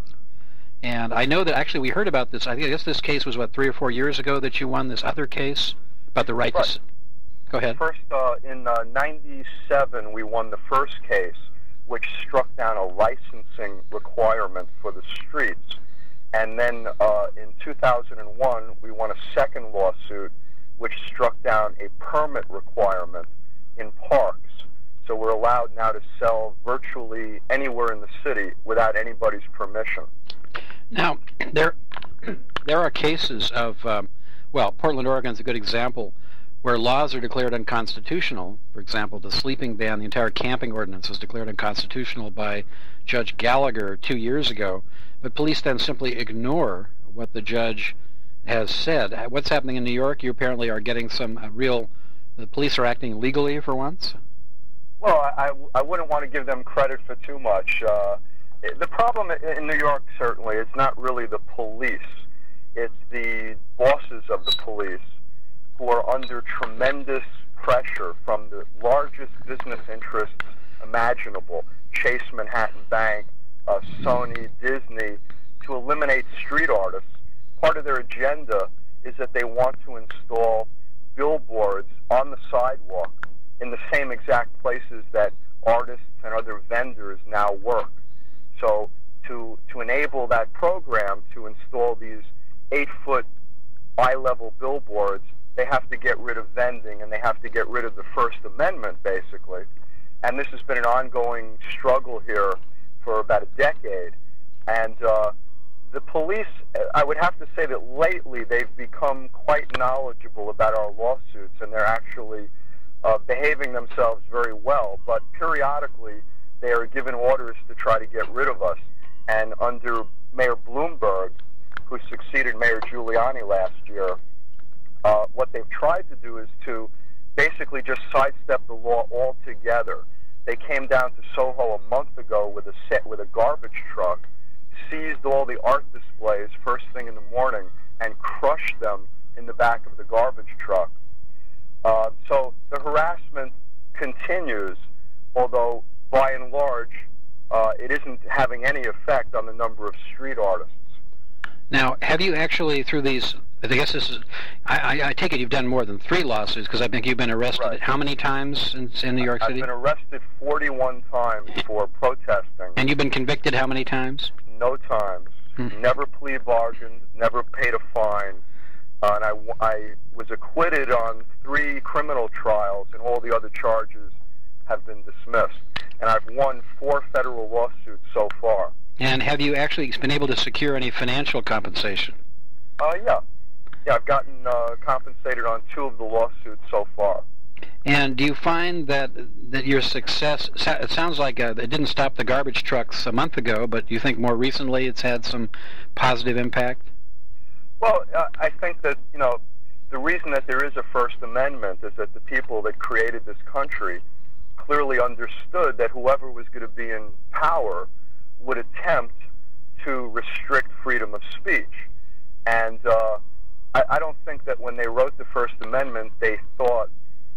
And I know that actually we heard about this. I think I guess this case was, what, three or four years ago that you won this other case about the right, right. to... Go ahead. First, uh, in uh, ninety-seven, we won the first case, which struck down a licensing requirement for the streets. And then uh, in two thousand one, we won a second lawsuit, which struck down a permit requirement in parks. So we're allowed now to sell virtually anywhere in the city without anybody's permission. Now, there, there are cases of, um, well, Portland, Oregon is a good example, where laws are declared unconstitutional. For example, the sleeping ban, the entire camping ordinance was declared unconstitutional by Judge Gallagher two years ago, but police then simply ignore what the judge has said. What's happening in New York? You apparently are getting some uh, real, the police are acting legally for once? Well, I, I wouldn't want to give them credit for too much. Uh, the problem in New York, certainly, is not really the police. It's the bosses of the police who are under tremendous pressure from the largest business interests imaginable, Chase Manhattan Bank, uh, Sony, Disney, to eliminate street artists. Part of their agenda is that they want to install billboards on the sidewalk in the same exact places that artists and other vendors now work. So to, to enable that program to install these eight-foot eye-level billboards, they have to get rid of vending, and they have to get rid of the First Amendment, basically. And this has been an ongoing struggle here for about a decade. And uh, the police, I would have to say that lately they've become quite knowledgeable about our lawsuits, and they're actually uh, behaving themselves very well. But periodically, they are given orders to try to get rid of us. And under Mayor Bloomberg, who succeeded Mayor Giuliani last year, Uh, what they've tried to do is to basically just sidestep the law altogether. They came down to Soho a month ago with a set with a garbage truck, seized all the art displays first thing in the morning, and crushed them in the back of the garbage truck. Uh, so the harassment continues, although by and large uh, it isn't having any effect on the number of street artists. Now, have you actually, through these, I guess this is, I, I, I take it you've done more than three lawsuits, because I think you've been arrested right. how many times in, in New York City? I've been arrested forty-one times for protesting. And you've been convicted how many times? No times. Hmm. Never plea bargained, never paid a fine. Uh, and I, I was acquitted on three criminal trials, and all the other charges have been dismissed. And I've won four federal lawsuits so far. And have you actually been able to secure any financial compensation? Uh, yeah. Yeah, I've gotten uh, compensated on two of the lawsuits so far. And do you find that that your success, it sounds like uh, it didn't stop the garbage trucks a month ago, but do you think more recently it's had some positive impact? Well, uh, I think that, you know, the reason that there is a First Amendment is that the people that created this country clearly understood that whoever was going to be in power would attempt to restrict freedom of speech. And uh, I, I don't think that when they wrote the First Amendment, they thought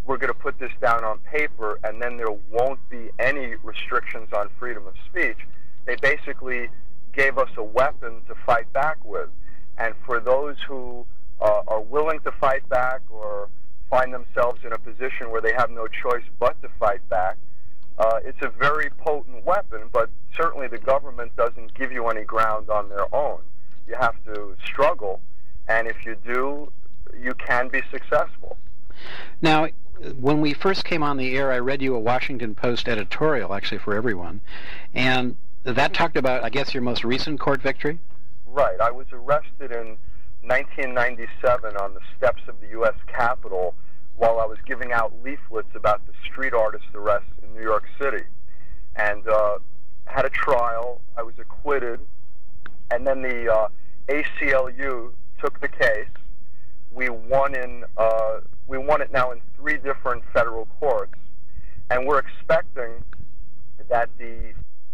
we're going to put this down on paper, and then there won't be any restrictions on freedom of speech. They basically gave us a weapon to fight back with. And for those who uh, are willing to fight back or find themselves in a position where they have no choice but to fight back, uh, it's a very potent weapon, but certainly the government doesn't give you any ground on their own. You have to struggle, and if you do, you can be successful. Now, when we first came on the air, I read you a Washington Post editorial, actually for everyone, and that talked about, I guess, your most recent court victory? Right. I was arrested in nineteen ninety-seven on the steps of the U S Capitol while I was giving out leaflets about the street artist arrests in New York City. And uh, had a trial. I was acquitted. And then the uh, A C L U took the case. We won in uh, we won it now in three different federal courts, and we're expecting that the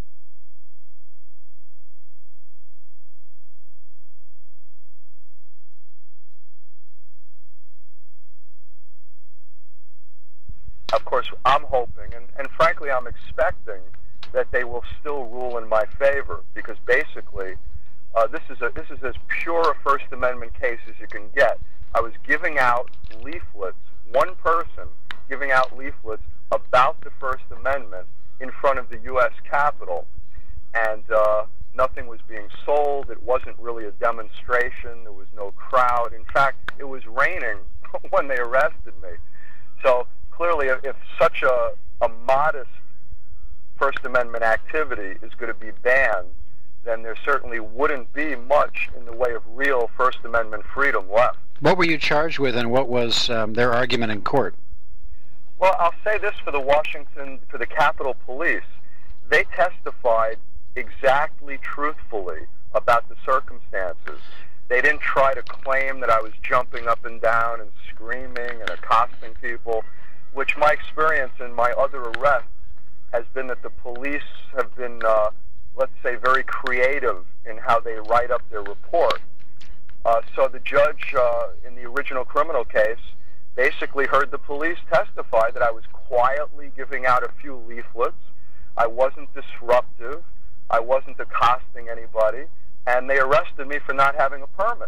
Of course, I'm hoping, and, and frankly, I'm expecting that they will still rule in my favor, because basically, uh, this is a this is as pure a First Amendment case as you can get. I was giving out leaflets, one person giving out leaflets about the First Amendment in front of the U S Capitol, and uh, nothing was being sold. It wasn't really a demonstration. There was no crowd. In fact, it was raining when they arrested me. So clearly, if such a, a modest First Amendment activity is going to be banned, then there certainly wouldn't be much in the way of real First Amendment freedom left. What were you charged with, and what was um, their argument in court? Well, I'll say this for the Washington, for the Capitol Police. They testified exactly truthfully about the circumstances. They didn't try to claim that I was jumping up and down and screaming and accosting people, which my experience in my other arrests has been that the police have been, uh, let's say, very creative in how they write up their report. Uh, so the judge uh, in the original criminal case basically heard the police testify that I was quietly giving out a few leaflets, I wasn't disruptive, I wasn't accosting anybody, and they arrested me for not having a permit.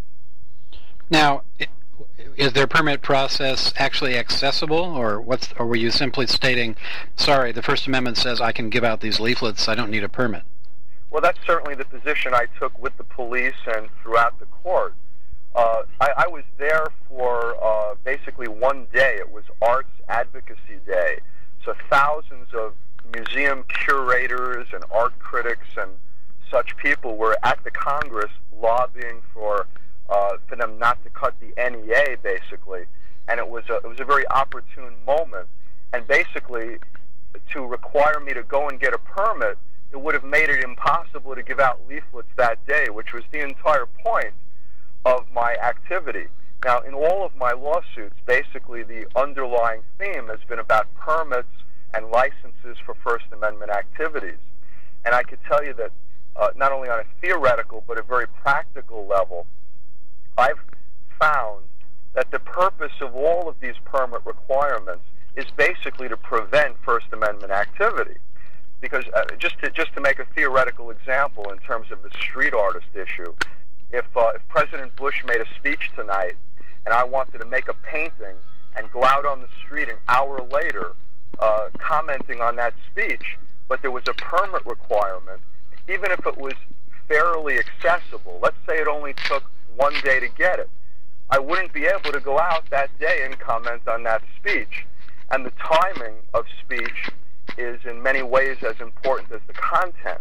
Now, is their permit process actually accessible, or what's, or were you simply stating, sorry, the First Amendment says I can give out these leaflets, I don't need a permit? Well, that's certainly the position I took with the police and throughout the court. Uh, I, I was there for uh, basically one day. It was Arts Advocacy Day. So thousands of museum curators and art critics and such people were at the Congress lobbying for uh, for them not to cut the N E A, basically. And it was a, it was a very opportune moment. And basically, to require me to go and get a permit, it would have made it impossible to give out leaflets that day, which was the entire point of my activity. Now, in all of my lawsuits, basically the underlying theme has been about permits and licenses for First Amendment activities. And I could tell you that uh, not only on a theoretical but a very practical level, I've found that the purpose of all of these permit requirements is basically to prevent First Amendment activity. Because uh, just to just to make a theoretical example in terms of the street artist issue, if uh, if President Bush made a speech tonight and I wanted to make a painting and go out on the street an hour later uh, commenting on that speech, but there was a permit requirement, even if it was fairly accessible, let's say it only took one day to get it, I wouldn't be able to go out that day and comment on that speech. And the timing of speech is in many ways as important as the content.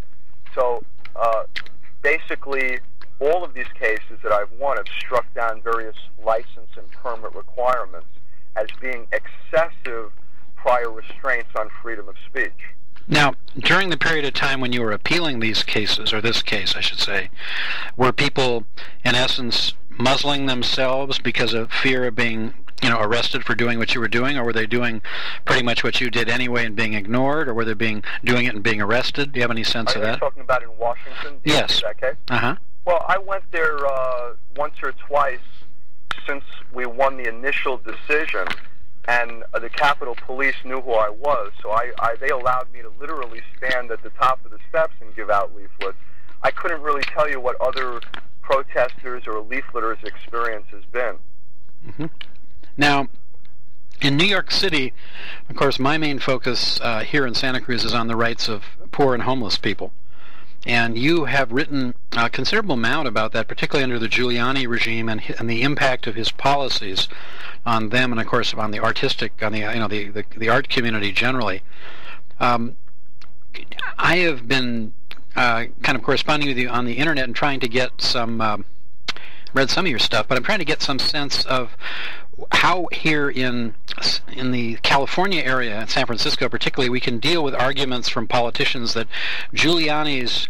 So uh, basically, all of these cases that I've won have struck down various license and permit requirements as being excessive prior restraints on freedom of speech. Now, during the period of time when you were appealing these cases, or this case, I should say, were people, in essence, muzzling themselves because of fear of being, you know, arrested for doing what you were doing, or were they doing pretty much what you did anyway and being ignored, or were they being doing it and being arrested? Do you have any sense Are of that? Are you talking about in Washington? Yes. That case? Uh-huh. Well, I went there uh, once or twice since we won the initial decision and uh, the Capitol Police knew who I was, so I, I they allowed me to literally stand at the top of the steps and give out leaflets. I couldn't really tell you what other protesters or leafleters' experience has been. Mm-hmm. Now, in New York City, of course, my main focus uh, here in Santa Cruz is on the rights of poor and homeless people. And you have written a considerable amount about that, particularly under the Giuliani regime and, and the impact of his policies on them, and of course on the artistic, on the you know the the, the art community generally. Um, I have been uh, kind of corresponding with you on the internet and trying to get some. Um, read some of your stuff, but I'm trying to get some sense of how here in in the California area, San Francisco particularly, we can deal with arguments from politicians that Giuliani's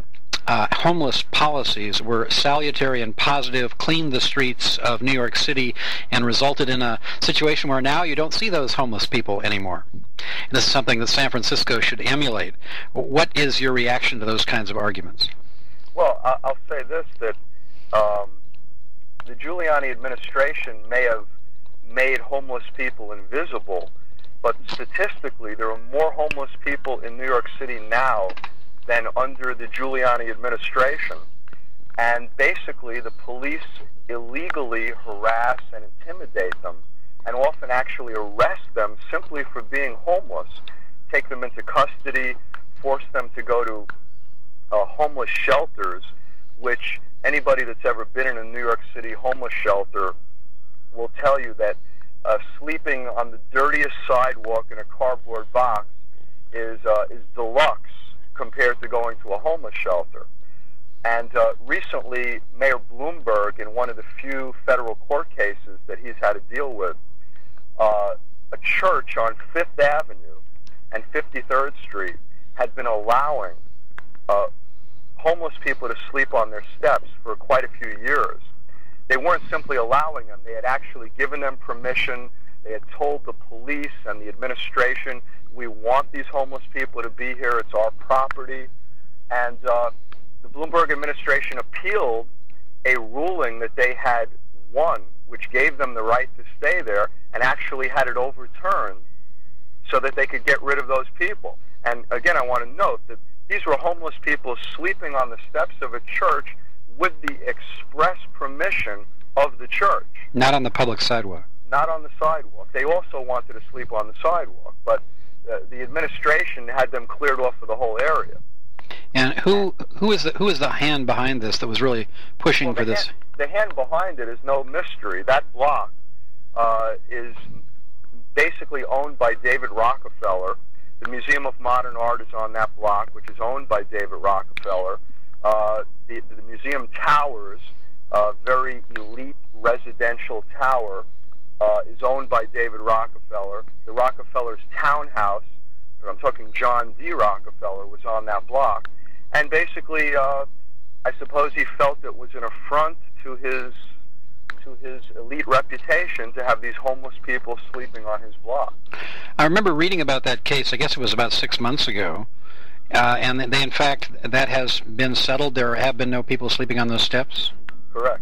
uh, homeless policies were salutary and positive, cleaned the streets of New York City, and resulted in a situation where now you don't see those homeless people anymore. And this is something that San Francisco should emulate. What is your reaction to those kinds of arguments? Well, I'll say this, that um, the Giuliani administration may have made homeless people invisible, but statistically there are more homeless people in New York City now than under the Giuliani administration. And basically the police illegally harass and intimidate them and often actually arrest them simply for being homeless, take them into custody, force them to go to uh, homeless shelters, which anybody that's ever been in a New York City homeless shelter will tell you that uh, sleeping on the dirtiest sidewalk in a cardboard box is uh, is deluxe compared to going to a homeless shelter. And uh, recently, Mayor Bloomberg, in one of the few federal court cases that he's had to deal with, uh, a church on Fifth Avenue and fifty-third Street had been allowing uh, homeless people to sleep on their steps for quite a few years. They weren't simply allowing them, they had actually given them permission. They had told the police and the administration, we want these homeless people to be here, it's our property. And uh, the Bloomberg administration appealed a ruling that they had won, which gave them the right to stay there, and actually had it overturned so that they could get rid of those people. And again, I want to note that these were homeless people sleeping on the steps of a church with the express permission of the church. Not on the public sidewalk. Not on the sidewalk. They also wanted to sleep on the sidewalk, but uh, the administration had them cleared off of the whole area. And who who is the who is the hand behind this that was really pushing well, for this? Hand, the hand behind it is no mystery. That block uh, is basically owned by David Rockefeller. The Museum of Modern Art is on that block, which is owned by David Rockefeller. Uh, the, the museum towers, uh, very elite residential tower, uh, is owned by David Rockefeller. The Rockefeller's townhouse, I'm talking John D. Rockefeller, was on that block. And basically, uh, I suppose he felt it was an affront to his to his elite reputation to have these homeless people sleeping on his block. I remember reading about that case, I guess it was about six months ago, uh, and they, in fact, that has been settled. There have been no people sleeping on those steps? Correct.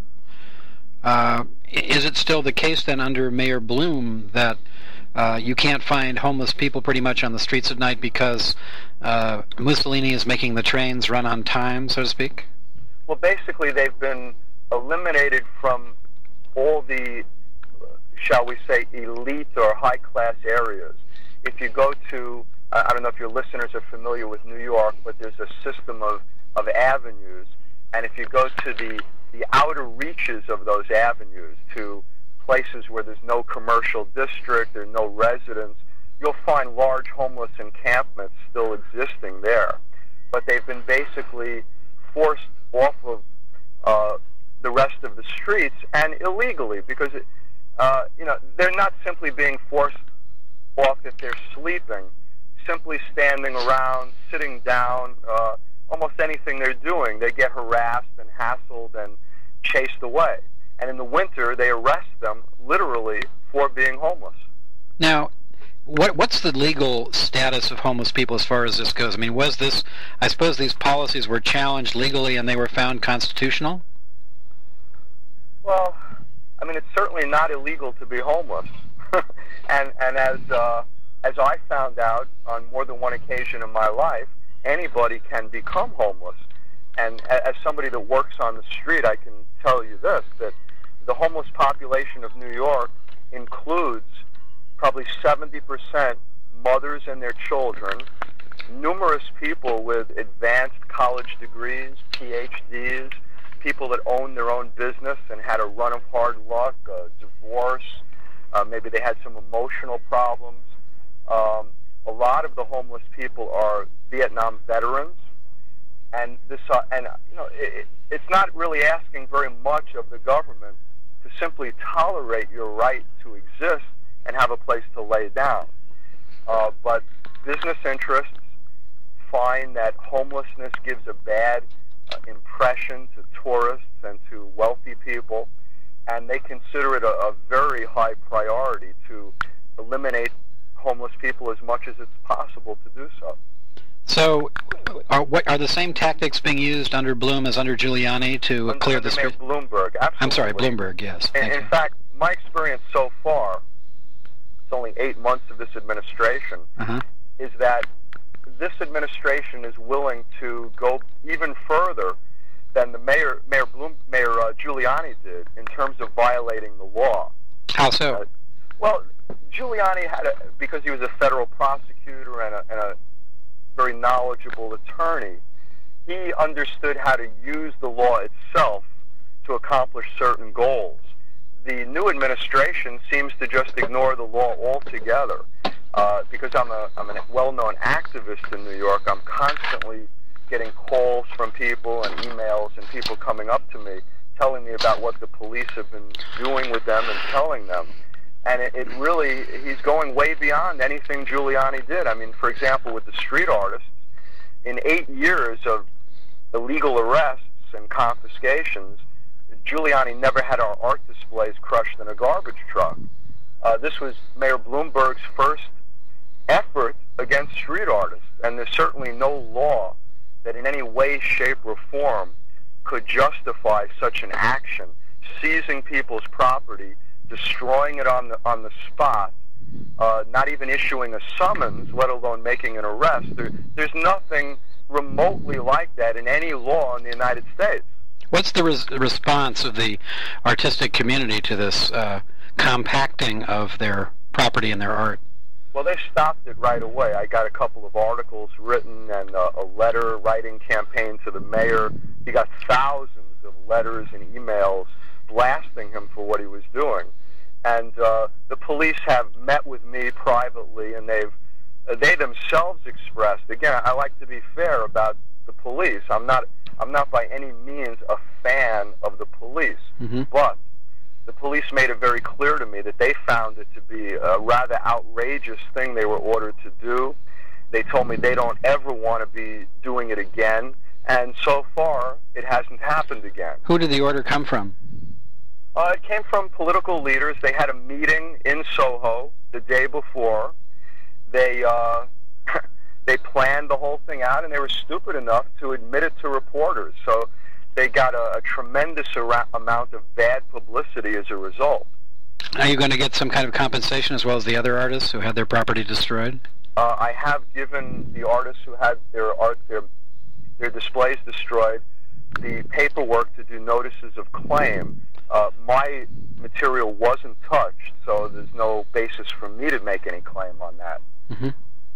Uh, is it still the case then under Mayor Bloom that uh, you can't find homeless people pretty much on the streets at night because uh, Mussolini is making the trains run on time, so to speak? Well, basically they've been eliminated from all the, shall we say, elite or high-class areas. If you go to, I don't know if your listeners are familiar with New York, but there's a system of, of avenues, and if you go to the, the outer reaches of those avenues, to places where there's no commercial district, there's no residents, you'll find large homeless encampments still existing there. But they've been basically forced off of uh, the rest of the streets, and illegally, because it, uh, you know, they're not simply being forced off if they're sleeping, simply standing around, sitting down, uh, almost anything they're doing, they get harassed and hassled and chased away. And in the winter, they arrest them literally for being homeless. Now, what what's the legal status of homeless people as far as this goes? I mean, was this, I suppose these policies were challenged legally and they were found constitutional? Well, I mean, it's certainly not illegal to be homeless. and and as uh, as I found out on more than one occasion in my life, anybody can become homeless. And as somebody that works on the street, I can tell you this, that the homeless population of New York includes probably seventy percent mothers and their children, numerous people with advanced college degrees, P H Ds, people that own their own business and had a run of hard luck, a divorce, uh, maybe they had some emotional problems. Um, a lot of the homeless people are Vietnam veterans, and this, uh, and you know, it, it's not really asking very much of the government to simply tolerate your right to exist and have a place to lay down. Uh, but business interests find that homelessness gives a bad uh, impression to tourists and to wealthy people, and they consider it a, a very high priority to eliminate homeless people as much as it's possible to do so. So, are, what, are the same tactics being used under Bloom as under Giuliani to under, clear under the street? Mayor Bloomberg, absolutely. I'm sorry, Bloomberg, yes. In, in fact, my experience so far, it's only eight months of this administration, uh-huh. is that this administration is willing to go even further than the Mayor Mayor Bloom, Mayor uh, Giuliani did in terms of violating the law. How so? Uh, well, Giuliani had a, because he was a federal prosecutor and a, and a very knowledgeable attorney, he understood how to use the law itself to accomplish certain goals. The new administration seems to just ignore the law altogether. Uh, because I'm a, I'm a well-known activist in New York, I'm constantly getting calls from people and emails and people coming up to me telling me about what the police have been doing with them and telling them. And it, it really, he's going way beyond anything Giuliani did. I mean, for example, with the street artists, in eight years of illegal arrests and confiscations, Giuliani never had our art displays crushed in a garbage truck. Uh, this was Mayor Bloomberg's first effort against street artists, and there's certainly no law that in any way, shape, or form could justify such an action, seizing people's property, destroying it on the on the spot, uh, not even issuing a summons, let alone making an arrest. There, there's nothing remotely like that in any law in the United States. What's the res- response of the artistic community to this uh, compacting of their property and their art? Well, they stopped it right away. I got a couple of articles written and uh, a letter writing campaign to the mayor. He got thousands of letters and emails blasting him for what he was doing. And uh, the police have met with me privately, and they've uh, they themselves expressed. Again, I like to be fair about the police. I'm not I'm not by any means a fan of the police, mm-hmm. but the police made it very clear to me that they found it to be a rather outrageous thing they were ordered to do. They told me they don't ever want to be doing it again, and so far it hasn't happened again. Who did the order come from? Uh, it came from political leaders. They had a meeting in Soho the day before. They uh, they planned the whole thing out, and they were stupid enough to admit it to reporters. So they got a, a tremendous ara- amount of bad publicity as a result. Are you going to get some kind of compensation as well as the other artists who had their property destroyed? Uh, I have given the artists who had their art, their their displays destroyed, the paperwork to do notices of claim. Uh, my material wasn't touched, so there's no basis for me to make any claim on that. Mm-hmm.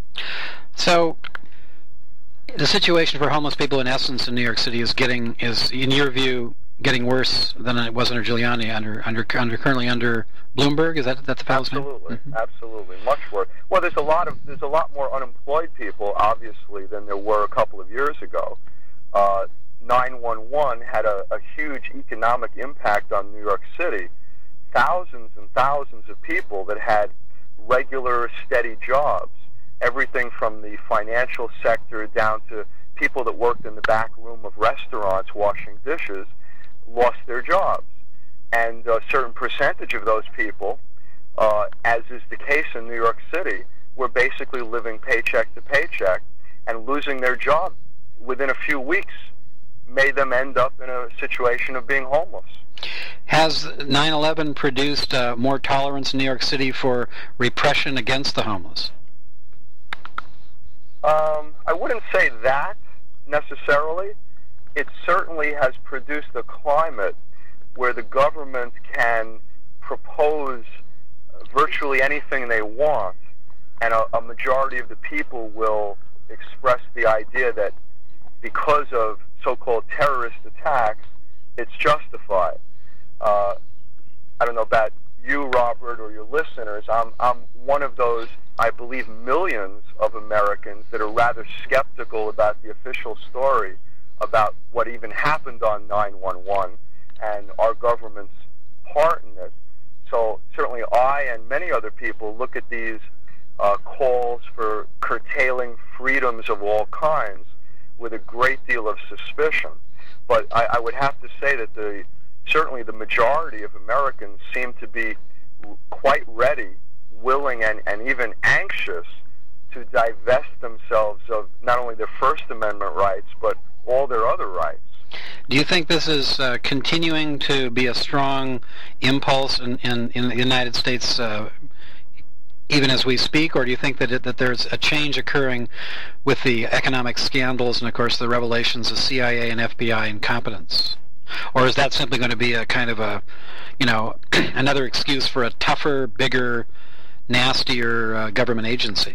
So, the situation for homeless people, in essence, in New York City is getting is, in your view, getting worse than it was under Giuliani, under under under currently under Bloomberg. Is that that the fellow's name? Absolutely, mm-hmm. absolutely, much worse. Well, there's a lot of there's a lot more unemployed people, obviously, than there were a couple of years ago. Uh, nine one one had a, a huge economic impact on New York City. Thousands and thousands of people that had regular, steady jobs. Everything from the financial sector down to people that worked in the back room of restaurants washing dishes lost their jobs. And a certain percentage of those people, uh, as is the case in New York City, were basically living paycheck to paycheck, and losing their job within a few weeks made them end up in a situation of being homeless. Has nine eleven produced uh, more tolerance in New York City for repression against the homeless? Um, I wouldn't say that necessarily. It certainly has produced a climate where the government can propose virtually anything they want, and a, a majority of the people will express the idea that because of so-called terrorist attacks, it's justified. Uh, I don't know about you, Robert, or your listeners. I'm, I'm one of those, I believe, millions of Americans that are rather skeptical about the official story about what even happened on nine one one and our government's part in it. So certainly I and many other people look at these uh, calls for curtailing freedoms of all kinds with a great deal of suspicion. But I, I would have to say that the certainly the majority of Americans seem to be quite ready, willing, and, and even anxious to divest themselves of not only their First Amendment rights, but all their other rights. Do you think this is uh, continuing to be a strong impulse in, in, in the United States uh, even as we speak, or do you think that it, that there's a change occurring with the economic scandals and, of course, the revelations of C I A and F B I incompetence? Or is that simply going to be a kind of a, you know, another excuse for a tougher, bigger, nastier uh, government agency?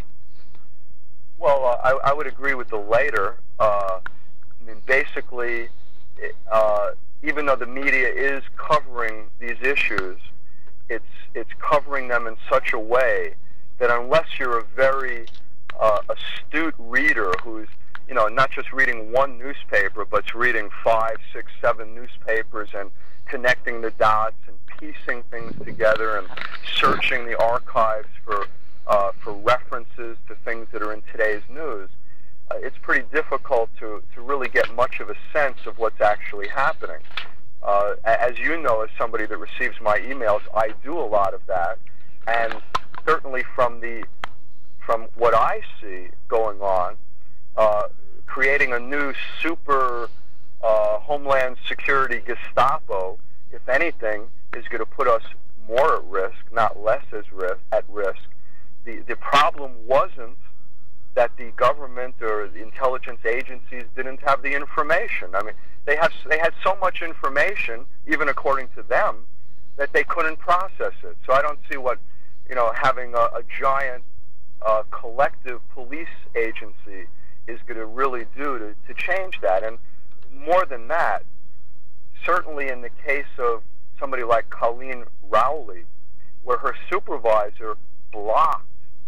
Well, uh, I, I would agree with the later. Uh, I mean, basically, uh, even though the media is covering these issues, it's it's covering them in such a way that unless you're a very uh, astute reader who's, you know, not just reading one newspaper, but reading five, six, seven newspapers and connecting the dots and piecing things together and searching the archives for uh, for references to things that are in today's news, uh, it's pretty difficult to, to really get much of a sense of what's actually happening. Uh, as you know, as somebody that receives my emails, I do a lot of that, and certainly from the from what I see going on, uh, creating a new super uh, Homeland Security Gestapo, if anything, is going to put us more at risk, not less as risk, at risk. The the problem wasn't that the government or the intelligence agencies didn't have the information. I mean, they have they had so much information, even according to them, that they couldn't process it. So I don't see what, you know, having a, a giant uh, collective police agency is going to really do to, to change that. And more than that, certainly in the case of somebody like Colleen Rowley, where her supervisor blocked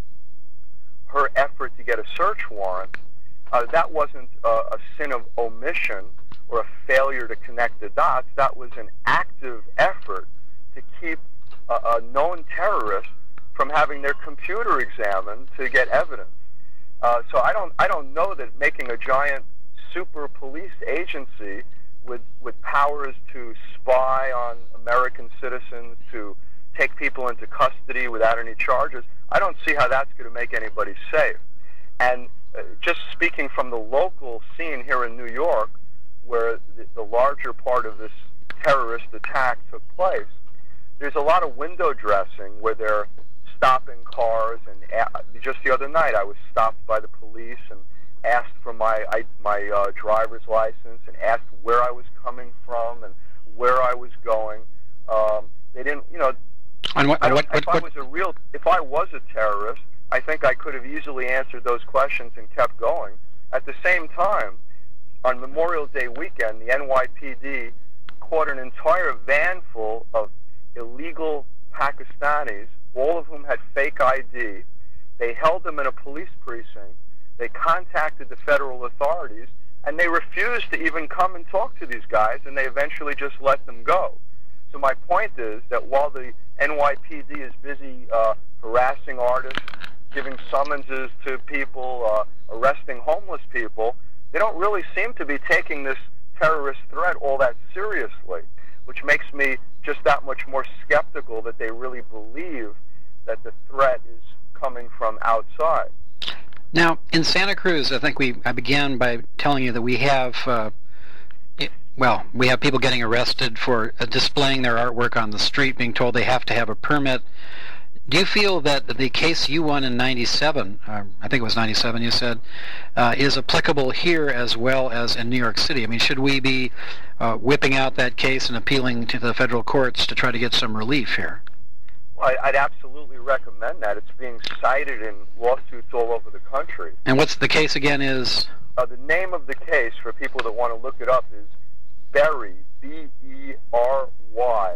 her effort to get a search warrant, uh, that wasn't a, a sin of omission or a failure to connect the dots. That was an active effort to keep a, a known terrorist from having their computer examined to get evidence. Uh, so I don't, I don't know that making a giant super police agency with with powers to spy on American citizens, to take people into custody without any charges, I don't see how that's going to make anybody safe. And uh, just speaking from the local scene here in New York, where the, the larger part of this terrorist attack took place, there's a lot of window dressing where they're stopping cars. And uh, just the other night, I was stopped by the police and asked for my I, my uh, driver's license and asked where I was coming from and where I was going. Um, they didn't, you know. And what, I don't, what, if what, I was a real, if I was a terrorist, I think I could have easily answered those questions and kept going. At the same time, on Memorial Day weekend, the N Y P D caught an entire van full of illegal Pakistanis, all of whom had fake I D. They held them in a police precinct. They contacted the federal authorities, and they refused to even come and talk to these guys, and they eventually just let them go. So my point is that while the N Y P D is busy uh, harassing artists, giving summonses to people, uh, arresting homeless people, they don't really seem to be taking this terrorist threat all that seriously, which makes me just that much more skeptical that they really believe that the threat is coming from outside. Now, in Santa Cruz, I think we I began by telling you that we have uh, well, we have people getting arrested for uh, displaying their artwork on the street, being told they have to have a permit. Do you feel that the case you won in ninety-seven, uh, I think it was ninety-seven you said, uh, is applicable here as well as in New York City? I mean, should we be uh, whipping out that case and appealing to the federal courts to try to get some relief here? Well, I'd absolutely recommend that. It's being cited in lawsuits all over the country. And what's the case again is? Uh, the name of the case, for people that want to look it up, is Berry, B E R Y,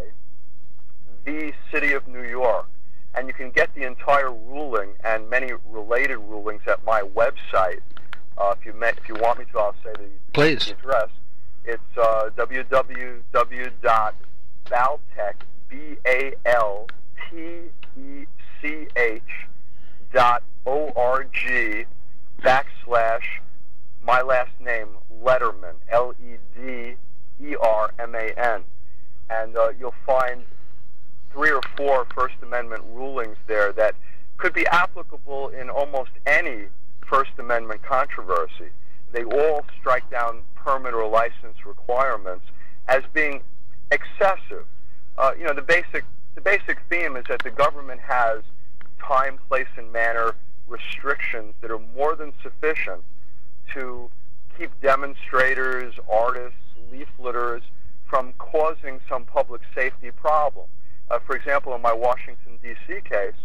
v. City of New York. And you can get the entire ruling and many related rulings at my website. Uh, if you may, if you want me to, I'll say the, Please. the address. It's uh, w w w dot baltech, B A L T E C H dot O R G backslash my last name, Lederman, L E D E R M A N. And uh, you'll find three or four First Amendment rulings there that could be applicable in almost any First Amendment controversy. They all strike down permit or license requirements as being excessive. Uh, you know, the basic the basic theme is that the government has time, place, and manner restrictions that are more than sufficient to keep demonstrators, artists, leafleters from causing some public safety problem. Uh, for example, in my Washington, D C case,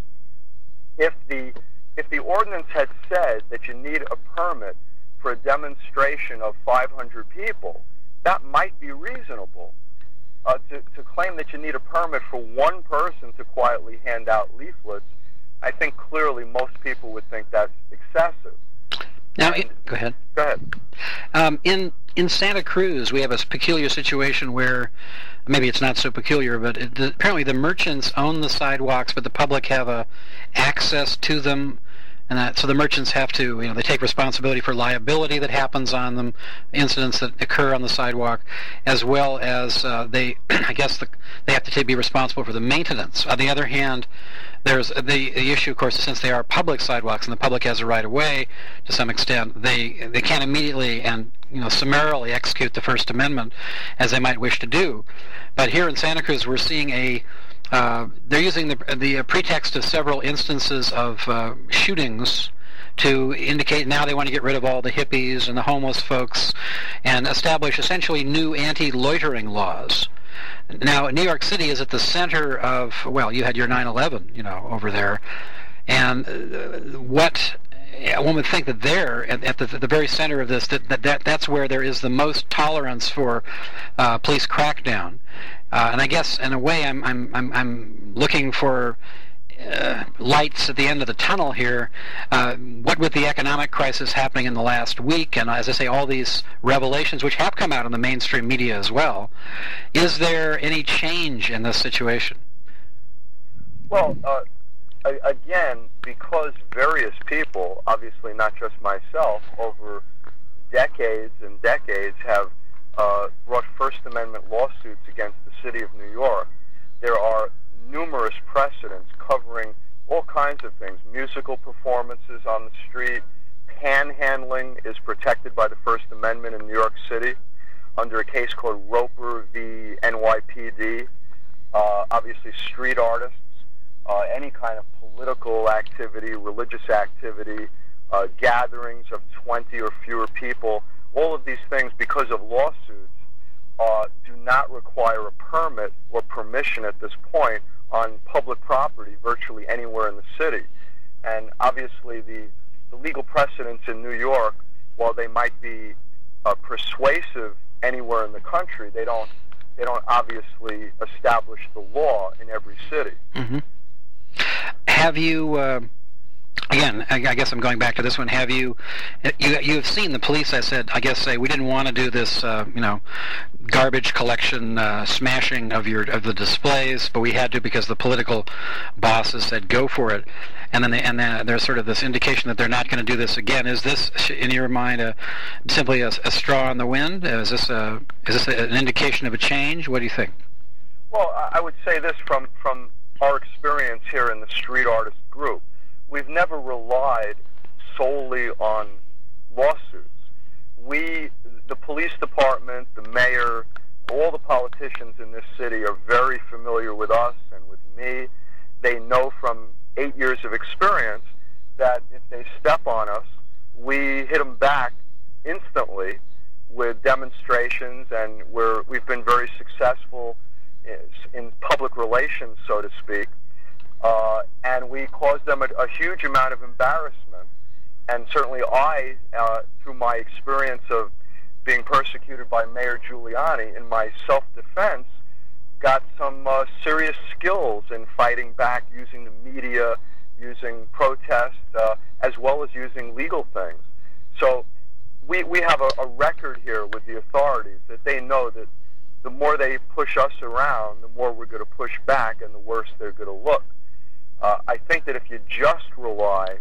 if the if the ordinance had said that you need a permit for a demonstration of five hundred people, that might be reasonable. Uh, to, to claim that you need a permit for one person to quietly hand out leaflets, I think clearly most people would think that's excessive. Now, it, go ahead. Go ahead. Um, in in Santa Cruz, we have a peculiar situation where maybe it's not so peculiar, but it, the, apparently the merchants own the sidewalks, but the public have a access to them, and that, so the merchants have to, you know, they take responsibility for liability that happens on them, incidents that occur on the sidewalk, as well as uh, they, I guess, the, they have to take, be responsible for the maintenance. On the other hand, there's the, the issue, of course, since they are public sidewalks and the public has a right of way to some extent, they they can't immediately and you know summarily execute the First Amendment as they might wish to do. But here in Santa Cruz, we're seeing a uh, they're using the the pretext of several instances of uh, shootings to indicate now they want to get rid of all the hippies and the homeless folks and establish essentially new anti-loitering laws. Now, New York City is at the center of, well, you had your nine eleven, you know, over there, and uh, what one would think that there, at, at the, the very center of this, that, that, that that's where there is the most tolerance for uh, police crackdown. Uh, and I guess, in a way, I'm I'm I'm, I'm looking for Uh, lights at the end of the tunnel here. Uh, what with the economic crisis happening in the last week, and as I say, all these revelations which have come out in the mainstream media as well, is there any change in this situation? Well, uh, again, because various people, obviously not just myself, over decades and decades have uh, brought First Amendment lawsuits against the city of New York, there are numerous precedents covering all kinds of things. Musical performances on the street, panhandling is protected by the First Amendment in New York City under a case called Roper v. N Y P D. Uh, obviously, street artists, uh, any kind of political activity, religious activity, uh, gatherings of twenty or fewer people, all of these things, because of lawsuits, uh, do not require a permit or permission at this point on public property virtually anywhere in the city. And obviously the, the legal precedents in New York, while they might be uh, persuasive anywhere in the country, they don't they don't obviously establish the law in every city. Mm-hmm. Have you, uh, again, I, I guess I'm going back to this one, have you, you, you have seen the police, I said, I guess say, we didn't want to do this, uh, you know, garbage collection, uh, smashing of your, of the displays, but we had to because the political bosses said go for it. And then, they, and then there's sort of this indication that they're not going to do this again. Is this, in your mind, a, simply a, a straw in the wind? Is this a, is this a, an indication of a change? What do you think? Well, I would say this from, from our experience here in the street artist group. We've never relied solely on lawsuits. We, the police department, the mayor, all the politicians in this city are very familiar with us and with me. They know from eight years of experience that if they step on us, we hit them back instantly with demonstrations, and we're, we've been very successful in public relations, so to speak, uh, and we cause them a, a huge amount of embarrassment. And certainly I, uh, through my experience of being persecuted by Mayor Giuliani, in my self-defense, got some uh, serious skills in fighting back using the media, using protest, uh, as well as using legal things. So we, we have a, a record here with the authorities that they know that the more they push us around, the more we're going to push back and the worse they're going to look. Uh, I think that if you just rely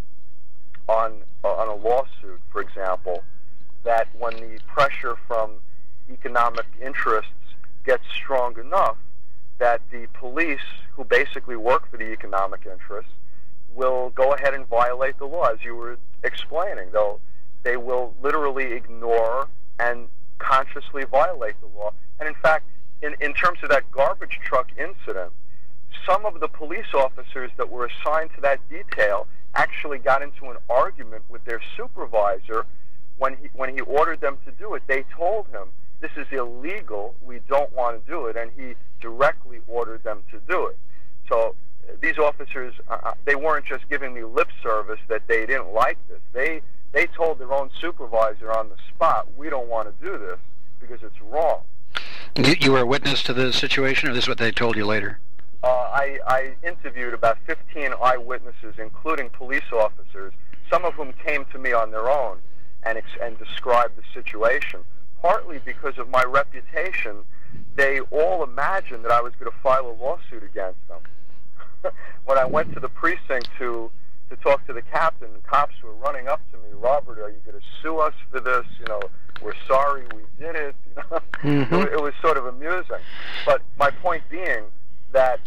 on, uh, on a lawsuit, for example, that when the pressure from economic interests gets strong enough, that the police, who basically work for the economic interests, will go ahead and violate the law, as you were explaining. They'll, they will literally ignore and consciously violate the law. And in fact, in, in terms of that garbage truck incident, some of the police officers that were assigned to that detail actually got into an argument with their supervisor when he, when he ordered them to do it. They told him, this is illegal, we don't want to do it, and he directly ordered them to do it. So uh, these officers, uh, they weren't just giving me lip service that they didn't like this. They, they told their own supervisor on the spot, we don't want to do this because it's wrong. You, you were a witness to the situation, or this is what they told you later? Uh, I, I interviewed about fifteen eyewitnesses, including police officers, some of whom came to me on their own and, ex- and described the situation. Partly because of my reputation, they all imagined that I was going to file a lawsuit against them. When I went to the precinct to, to talk to the captain, the cops were running up to me, Robert, are you going to sue us for this? You know, we're sorry we did it. You know? Mm-hmm. it, it was sort of amusing. But my point being that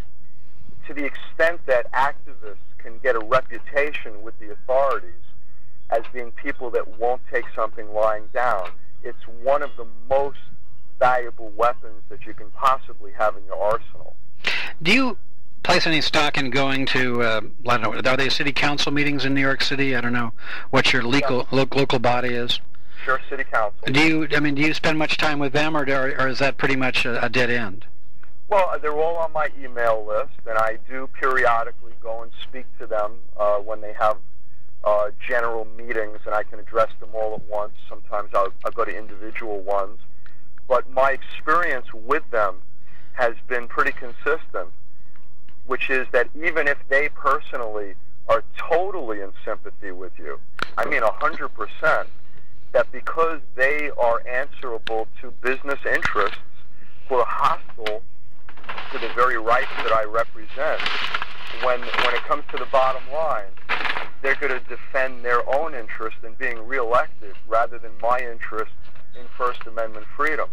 to the extent that activists can get a reputation with the authorities as being people that won't take something lying down, it's one of the most valuable weapons that you can possibly have in your arsenal. Do you place any stock in going to, uh, I don't know, are they city council meetings in New York City? I don't know what your legal, lo- local body is. Sure, city council. Do you, I mean, do you spend much time with them, or, or, or is that pretty much a, a dead end? Well, they're all on my email list, and I do periodically go and speak to them uh, when they have uh, general meetings, and I can address them all at once. Sometimes I'll, I'll go to individual ones. But my experience with them has been pretty consistent, which is that even if they personally are totally in sympathy with you, I mean one hundred percent, that because they are answerable to business interests who are hostile to the very rights that I represent, when when it comes to the bottom line, they're going to defend their own interest in being reelected rather than my interest in First Amendment freedom.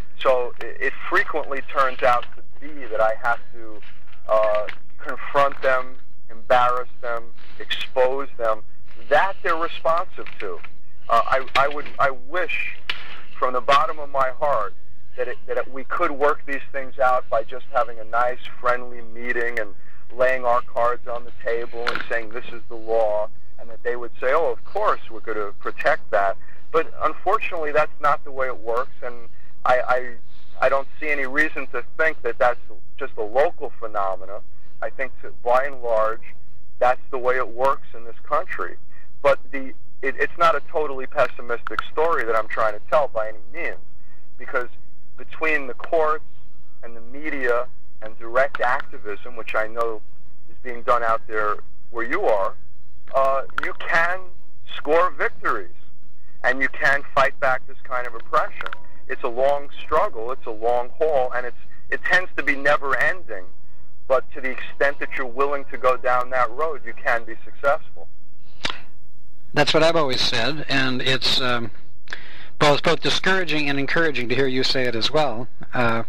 So it, it frequently turns out to be that I have to uh, confront them, embarrass them, expose them. That they're responsive to. Uh, I, I would, I wish, from the bottom of my heart, that it, that it, we could work these things out by just having a nice, friendly meeting and laying our cards on the table and saying this is the law, and that they would say, oh, of course, we're going to protect that. But unfortunately, that's not the way it works, and I, I, I don't see any reason to think that that's just a local phenomena. I think, to, by and large, that's the way it works in this country. But the it, it's not a totally pessimistic story that I'm trying to tell by any means, because between the courts and the media and direct activism, which I know is being done out there where you are, uh, you can score victories, and you can fight back this kind of oppression. It's a long struggle, it's a long haul, and it's it tends to be never-ending, but to the extent that you're willing to go down that road, you can be successful. That's what I've always said, and it's um, Well, it's both discouraging and encouraging to hear you say it as well. Uh,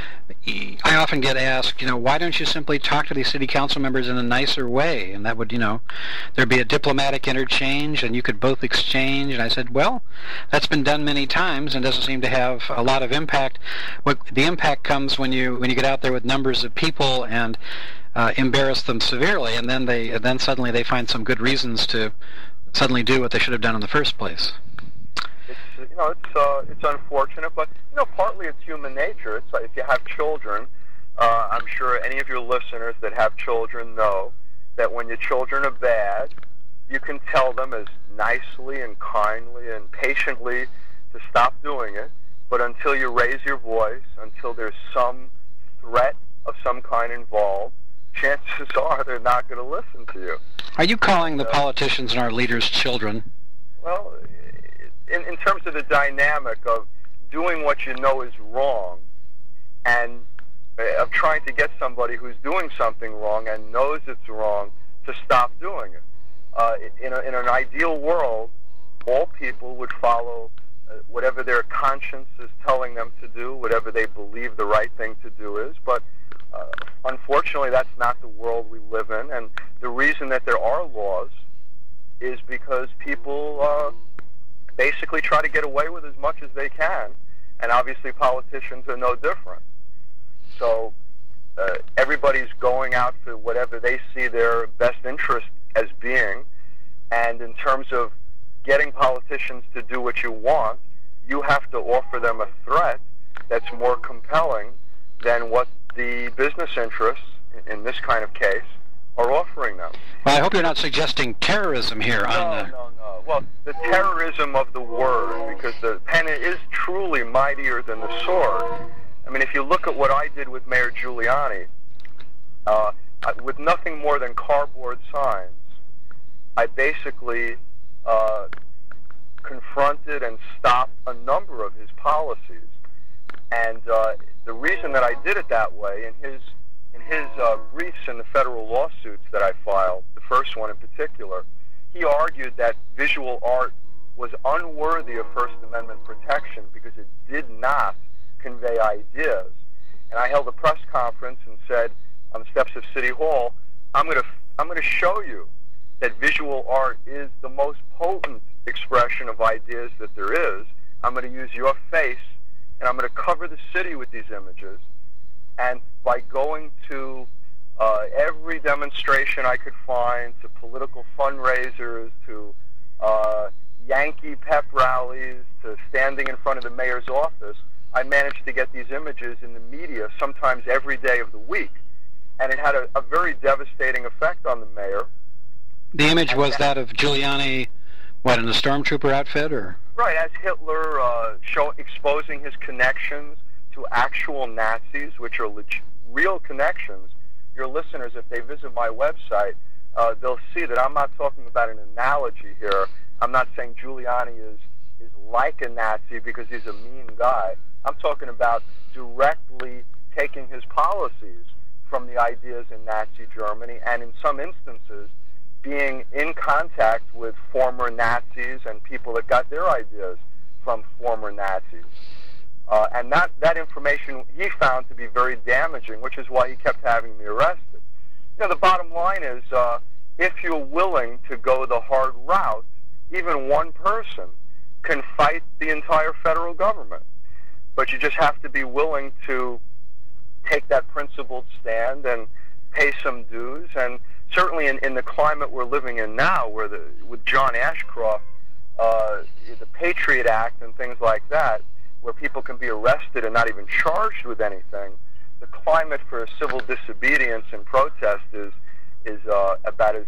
I often get asked, you know, why don't you simply talk to these city council members in a nicer way? And that would, you know, there'd be a diplomatic interchange and you could both exchange. And I said, well, that's been done many times and doesn't seem to have a lot of impact. What the impact comes when you when you get out there with numbers of people and uh, embarrass them severely, and then they and then suddenly they find some good reasons to suddenly do what they should have done in the first place. It's, you know, it's uh, it's unfortunate, but you know, partly it's human nature. It's like if you have children, uh, I'm sure any of your listeners that have children know that when your children are bad, you can tell them as nicely and kindly and patiently to stop doing it. But until you raise your voice, until there's some threat of some kind involved, chances are they're not going to listen to you. Are you calling the politicians and our leaders children? Well, in, in terms of the dynamic of doing what you know is wrong and uh, of trying to get somebody who's doing something wrong and knows it's wrong to stop doing it. Uh, in, a, in an ideal world, all people would follow uh, whatever their conscience is telling them to do, whatever they believe the right thing to do is, but uh, unfortunately that's not the world we live in, and the reason that there are laws is because people uh, basically try to get away with as much as they can, and obviously politicians are no different. So uh, everybody's going out for whatever they see their best interest as being, and in terms of getting politicians to do what you want, you have to offer them a threat that's more compelling than what the business interests, in this kind of case, are offering them. Well, I hope you're not suggesting terrorism here. No, on the... no, no. Well, the terrorism of the word, because the pen is truly mightier than the sword. I mean, if you look at what I did with Mayor Giuliani, uh, with nothing more than cardboard signs, I basically uh, confronted and stopped a number of his policies. And uh, the reason that I did it that way, in his in his uh, briefs in the federal lawsuits that I filed, the first one in particular, he argued that visual art was unworthy of First Amendment protection because it did not convey ideas. And I held a press conference and said on the steps of City Hall, I'm going to I'm going to show you that visual art is the most potent expression of ideas that there is. I'm going to use your face, and I'm going to cover the city with these images. And by going to uh, every demonstration I could find, to political fundraisers, to uh, Yankee pep rallies, to standing in front of the mayor's office, I managed to get these images in the media sometimes every day of the week. And it had a, a very devastating effect on the mayor. The image was that of Giuliani, what, in a stormtrooper outfit, or? Right, as Hitler, uh, show, exposing his connections to actual Nazis, which are leg- real connections. Your listeners, if they visit my website, uh, they'll see that I'm not talking about an analogy here. I'm not saying Giuliani is, is like a Nazi because he's a mean guy. I'm talking about directly taking his policies from the ideas in Nazi Germany, and in some instances, being in contact with former Nazis and people that got their ideas from former Nazis. Uh, and that, that information he found to be very damaging, which is why he kept having me arrested. You know, the bottom line is, uh, if you're willing to go the hard route, even one person can fight the entire federal government. But you just have to be willing to take that principled stand and pay some dues. And certainly in, in the climate we're living in now, where the, with John Ashcroft, uh, the Patriot Act and things like that, where people can be arrested and not even charged with anything, the climate for civil disobedience and protest is is uh, about as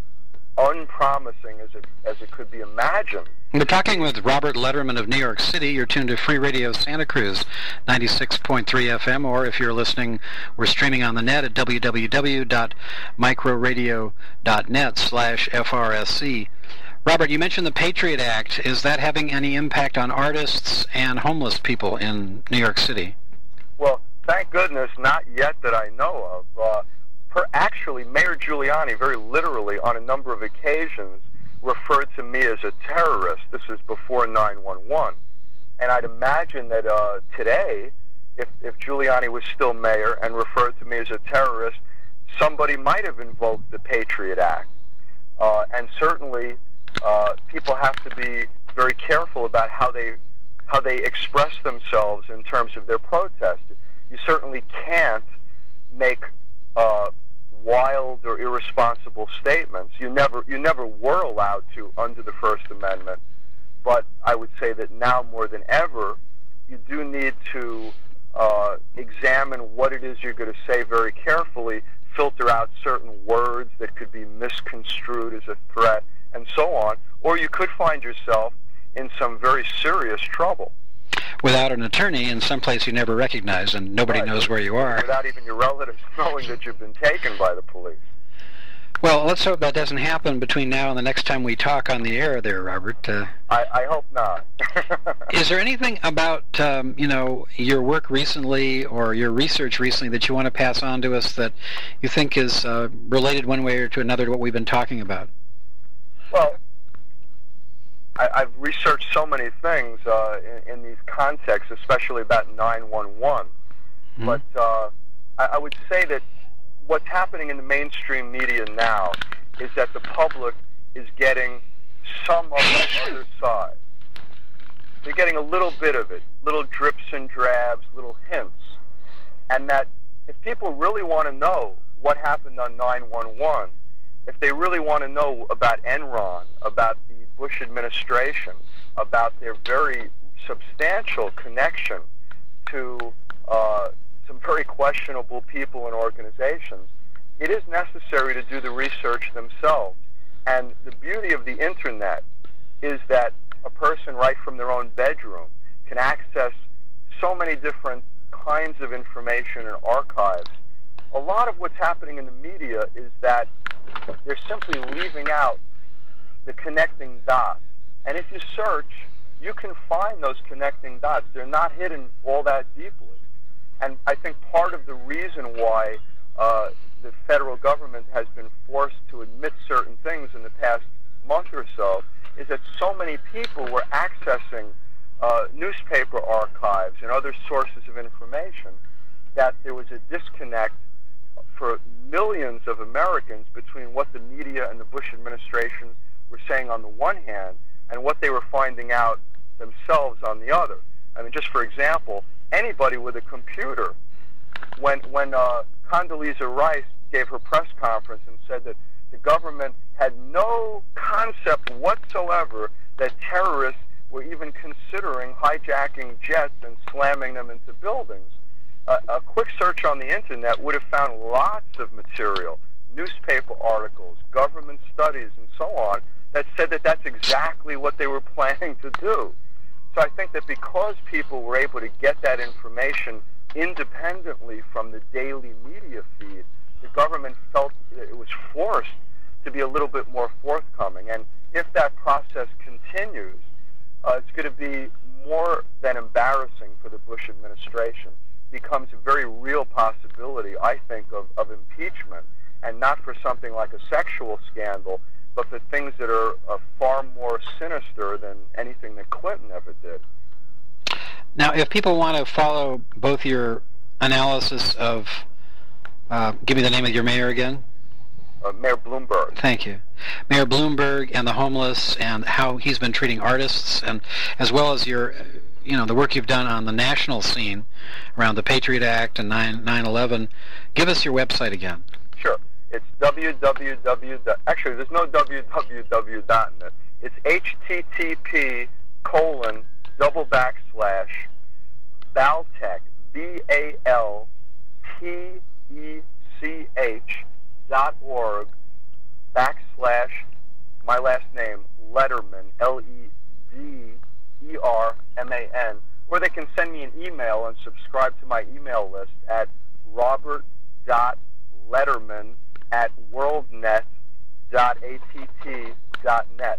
unpromising as it as it could be imagined. We're talking with Robert Letterman of New York City. You're tuned to Free Radio Santa Cruz, ninety-six point three F M, or if you're listening, we're streaming on the net at w w w dot microradio dot net slash F R S C. Robert, you mentioned the Patriot Act. Is that having any impact on artists and homeless people in New York City? Well, thank goodness, not yet that I know of. Uh, per, actually, Mayor Giuliani, very literally, on a number of occasions, referred to me as a terrorist. This is before nine one one. and I'd imagine that uh, today, if, if Giuliani was still mayor and referred to me as a terrorist, somebody might have invoked the Patriot Act. Uh, and certainly, uh, people have to be very careful about how they how they express themselves in terms of their protest. You certainly can't make uh, wild or irresponsible statements. You never you never were allowed to under the First Amendment. But I would say that now more than ever, you do need to uh, examine what it is you're going to say very carefully, filter out certain words that could be misconstrued as a threat, and so on. Or you could find yourself in some very serious trouble. Without an attorney in some place you never recognize, and nobody right. knows where you are. Without even your relatives knowing that you've been taken by the police. Well, let's hope that doesn't happen between now and the next time we talk on the air there, Robert. Uh, I, I hope not. Is there anything about, um, you know, your work recently or your research recently that you want to pass on to us that you think is uh, related one way or to another to what we've been talking about? Well, I, I've researched so many things uh, in, in these contexts, especially about nine one one. Mm-hmm. But uh, I, I would say that what's happening in the mainstream media now is that the public is getting some of the other side. They're getting a little bit of it, little drips and drabs, little hints. And that if people really want to know what happened on nine one one, if they really want to know about Enron, about the Bush administration, about their very substantial connection to uh, some very questionable people and organizations, it is necessary to do the research themselves. And the beauty of the Internet is that a person right from their own bedroom can access so many different kinds of information and archives. A lot of what's happening in the media is that they're simply leaving out the connecting dots. And if you search, you can find those connecting dots. They're not hidden all that deeply. And I think part of the reason why uh, the federal government has been forced to admit certain things in the past month or so is that so many people were accessing uh, newspaper archives and other sources of information that there was a disconnect for millions of Americans between what the media and the Bush administration were saying on the one hand and what they were finding out themselves on the other. I mean, just for example, anybody with a computer, when when uh, Condoleezza Rice gave her press conference and said that the government had no concept whatsoever that terrorists were even considering hijacking jets and slamming them into buildings, uh, a quick search on the Internet would have found lots of material, newspaper articles, government studies, and so on, that said that that's exactly what they were planning to do. So I think that because people were able to get that information independently from the daily media feed, the government felt it was forced to be a little bit more forthcoming. And if that process continues, uh, it's going to be more than embarrassing for the Bush administration. It becomes a very real possibility, I think, of, of impeachment, and not for something like a sexual scandal, but for things that are uh, far more sinister than anything that Clinton ever did. Now, if people want to follow both your analysis of, uh, give me the name of your mayor again. Uh, Mayor Bloomberg. Thank you. Mayor Bloomberg and the homeless and how he's been treating artists, and as well as your, you know, the work you've done on the national scene around the Patriot Act and nine eleven. Give us your website again. Sure. It's www. Actually, there's no www dot in it. It's http colon double backslash Baltech B A L T E C H dot org backslash my last name Lederman L E D E R M A N, or they can send me an email and subscribe to my email list at robert dot Lederman at worldnet dot A T T dot net.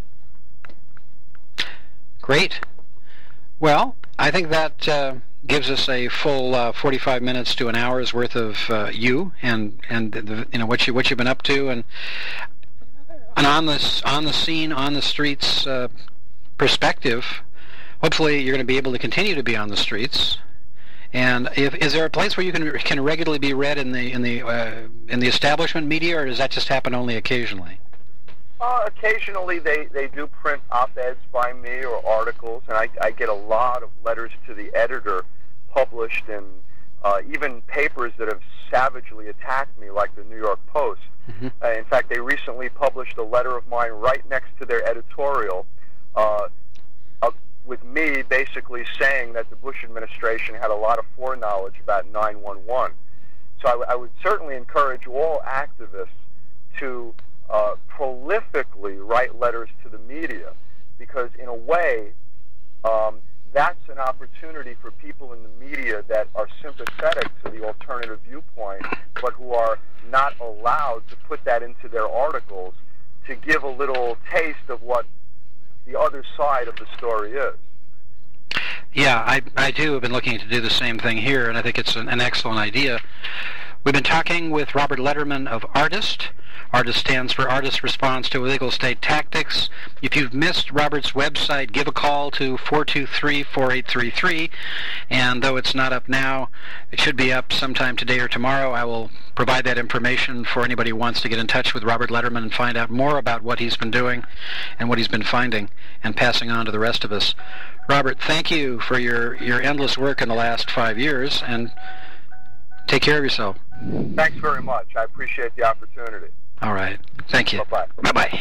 Great. Well, I think that uh, gives us a full uh, forty-five minutes to an hour's worth of uh, you and and the, you know what you what you've been up to, and an on the on the scene, on the streets uh, perspective hopefully you're going to be able to continue to be on the streets. And if, is there a place where you can can regularly be read in the in the uh, in the establishment media, or does that just happen only occasionally? Uh, occasionally, they, they do print op-eds by me or articles, and I, I get a lot of letters to the editor published in uh, even papers that have savagely attacked me, like the New York Post. Mm-hmm. Uh, in fact, they recently published a letter of mine right next to their editorial uh, uh, with me basically saying that the Bush administration had a lot of foreknowledge about nine one one. So I, w- I would certainly encourage all activists to uh, prolifically write letters to the media, because in a way, um, that's an opportunity for people in the media that are sympathetic to the alternative viewpoint, but who are not allowed to put that into their articles, to give a little taste of what the other side of the story is. Yeah, I, I too have been looking to do the same thing here, and I think it's an, an excellent idea. We've been talking with Robert Lederman of Artist. Artist stands for Artist Response to Illegal State Tactics. If you've missed Robert's website, give a call to four two three, four eight three three. And though it's not up now, it should be up sometime today or tomorrow. I will provide that information for anybody who wants to get in touch with Robert Lederman and find out more about what he's been doing and what he's been finding and passing on to the rest of us. Robert, thank you for your, your endless work in the last five years, and take care of yourself. Thanks very much. I appreciate the opportunity. All right. Thank you. Bye-bye. Bye-bye.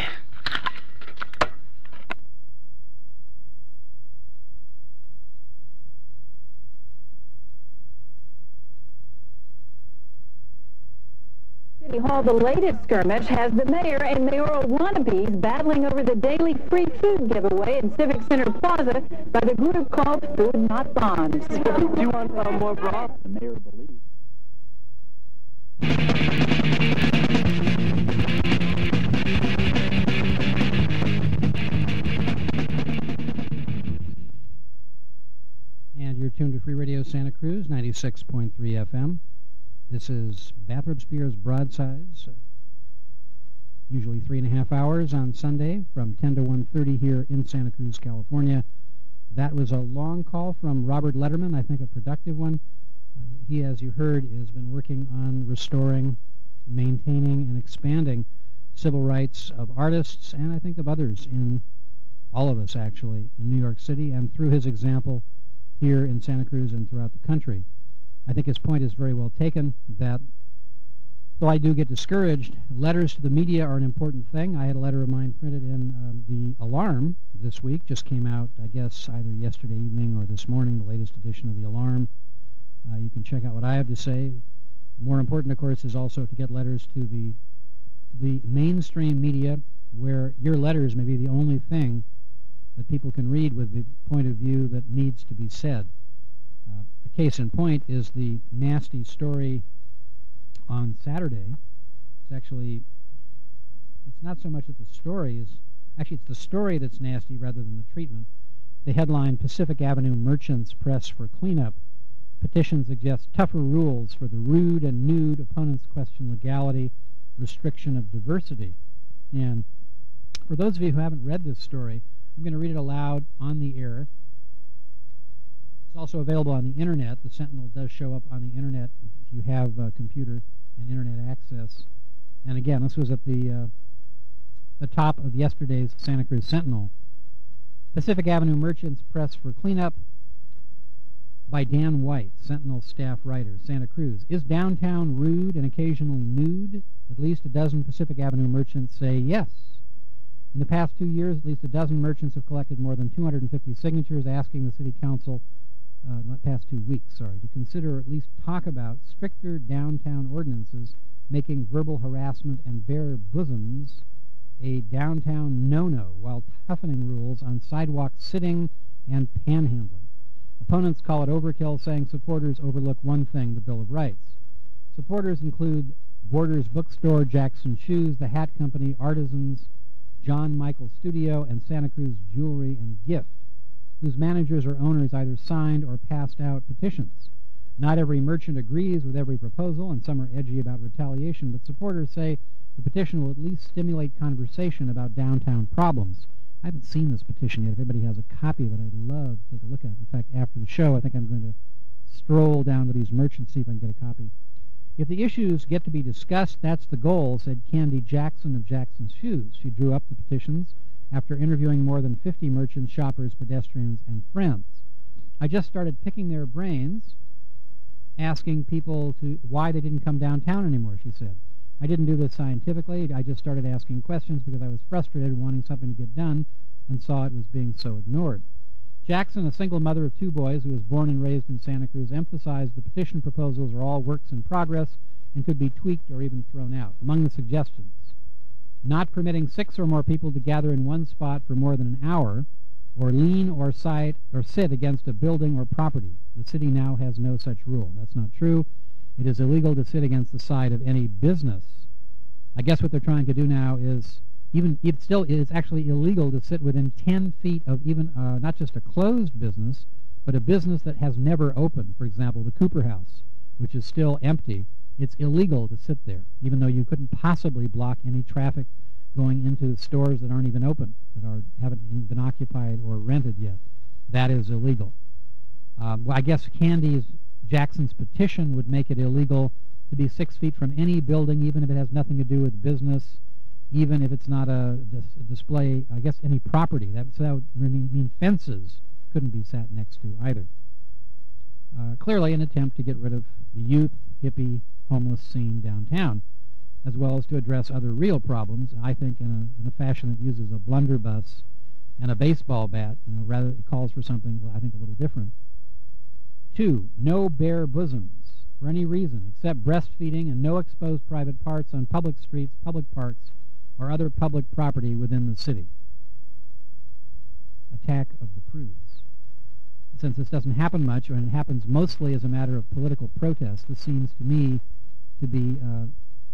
City Hall, the latest skirmish has the mayor and mayoral wannabes battling over the daily free food giveaway in Civic Center Plaza by the group called Food Not Bombs. Do you want uh, more broth? The mayor believes. And you're tuned to Free Radio Santa Cruz, ninety-six point three F M. This is Bathrop Spears Broadsides, uh, usually three and a half hours on Sunday from ten to one thirty here in Santa Cruz, California. That was a long call from Robert Lederman, I think a productive one. Uh, he, as you heard, has been working on restoring, maintaining, and expanding civil rights of artists, and I think of others in all of us, actually, in New York City, and through his example here in Santa Cruz and throughout the country. I think his point is very well taken, that though I do get discouraged, letters to the media are an important thing. I had a letter of mine printed in um, the Alarm this week, just came out, I guess, either yesterday evening or this morning, the latest edition of the Alarm. Uh, you can check out what I have to say. More important, of course, is also to get letters to the the mainstream media, where your letters may be the only thing that people can read with the point of view that needs to be said. Uh, a case in point is the nasty story on Saturday. It's actually, it's not so much that the story is, actually it's the story that's nasty rather than the treatment. The headline, Pacific Avenue Merchants Press for Cleanup. Petition suggests tougher rules for the rude and nude. Opponents question legality, restriction of diversity. And for those of you who haven't read this story, I'm going to read it aloud on the air. It's also available on the internet. The Sentinel does show up on the internet if you have a computer and internet access. And again, this was at the uh, the top of yesterday's Santa Cruz Sentinel. Pacific Avenue Merchants Press for Cleanup by Dan White, Sentinel staff writer, Santa Cruz. Is downtown rude and occasionally nude? At least a dozen Pacific Avenue merchants say yes. In the past two years, at least a dozen merchants have collected more than two hundred fifty signatures asking the City Council, uh, not past two weeks, sorry, to consider or at least talk about stricter downtown ordinances making verbal harassment and bare bosoms a downtown no-no, while toughening rules on sidewalk sitting and panhandling. Opponents call it overkill, saying supporters overlook one thing, the Bill of Rights. Supporters include Borders Bookstore, Jackson Shoes, The Hat Company, Artisans, John Michael Studio, and Santa Cruz Jewelry and Gift, whose managers or owners either signed or passed out petitions. Not every merchant agrees with every proposal, and some are edgy about retaliation, but supporters say the petition will at least stimulate conversation about downtown problems. I haven't seen this petition yet. If everybody has a copy of it, I'd love to take a look at it. In fact, after the show, I think I'm going to stroll down to these merchants, see if I can get a copy. If the issues get to be discussed, that's the goal, said Candy Jackson of Jackson's Shoes. She drew up the petitions after interviewing more than fifty merchants, shoppers, pedestrians, and friends. I just started picking their brains, asking people to why they didn't come downtown anymore, she said. I didn't do this scientifically. I just started asking questions because I was frustrated wanting something to get done and saw it was being so ignored. Jackson, a single mother of two boys who was born and raised in Santa Cruz, emphasized the petition proposals are all works in progress and could be tweaked or even thrown out. Among the suggestions, not permitting six or more people to gather in one spot for more than an hour, or lean or, side, or sit against a building or property. The city now has no such rule. That's not true. It is illegal to sit against the side of any business. I guess what they're trying to do now is, even it still is actually illegal to sit within ten feet of even uh, not just a closed business, but a business that has never opened. For example, the Cooper House, which is still empty. It's illegal to sit there, even though you couldn't possibly block any traffic going into stores that aren't even open, that are haven't been occupied or rented yet. That is illegal. Um, well, I guess Candy's Jackson's petition would make it illegal to be six feet from any building, even if it has nothing to do with business, even if it's not a, dis a display, I guess any property. That, so that would mean, mean fences couldn't be sat next to either. Uh, clearly an attempt to get rid of the youth, hippie, homeless scene downtown, as well as to address other real problems, I think in a, in a fashion that uses a blunderbuss and a baseball bat. You know, rather it calls for something, I think, a little different. Two, no bare bosoms for any reason except breastfeeding, and no exposed private parts on public streets, public parks, or other public property within the city. Attack of the prudes. Since this doesn't happen much, and it happens mostly as a matter of political protest, this seems to me to be, uh,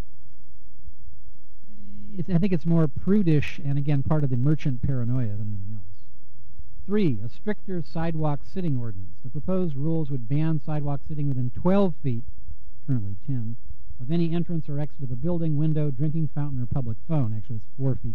it's, I think it's more prudish and, again, part of the merchant paranoia than anything else. Three, a stricter sidewalk sitting ordinance. The proposed rules would ban sidewalk sitting within twelve feet, currently ten, of any entrance or exit of a building, window, drinking fountain, or public phone. Actually, it's four feet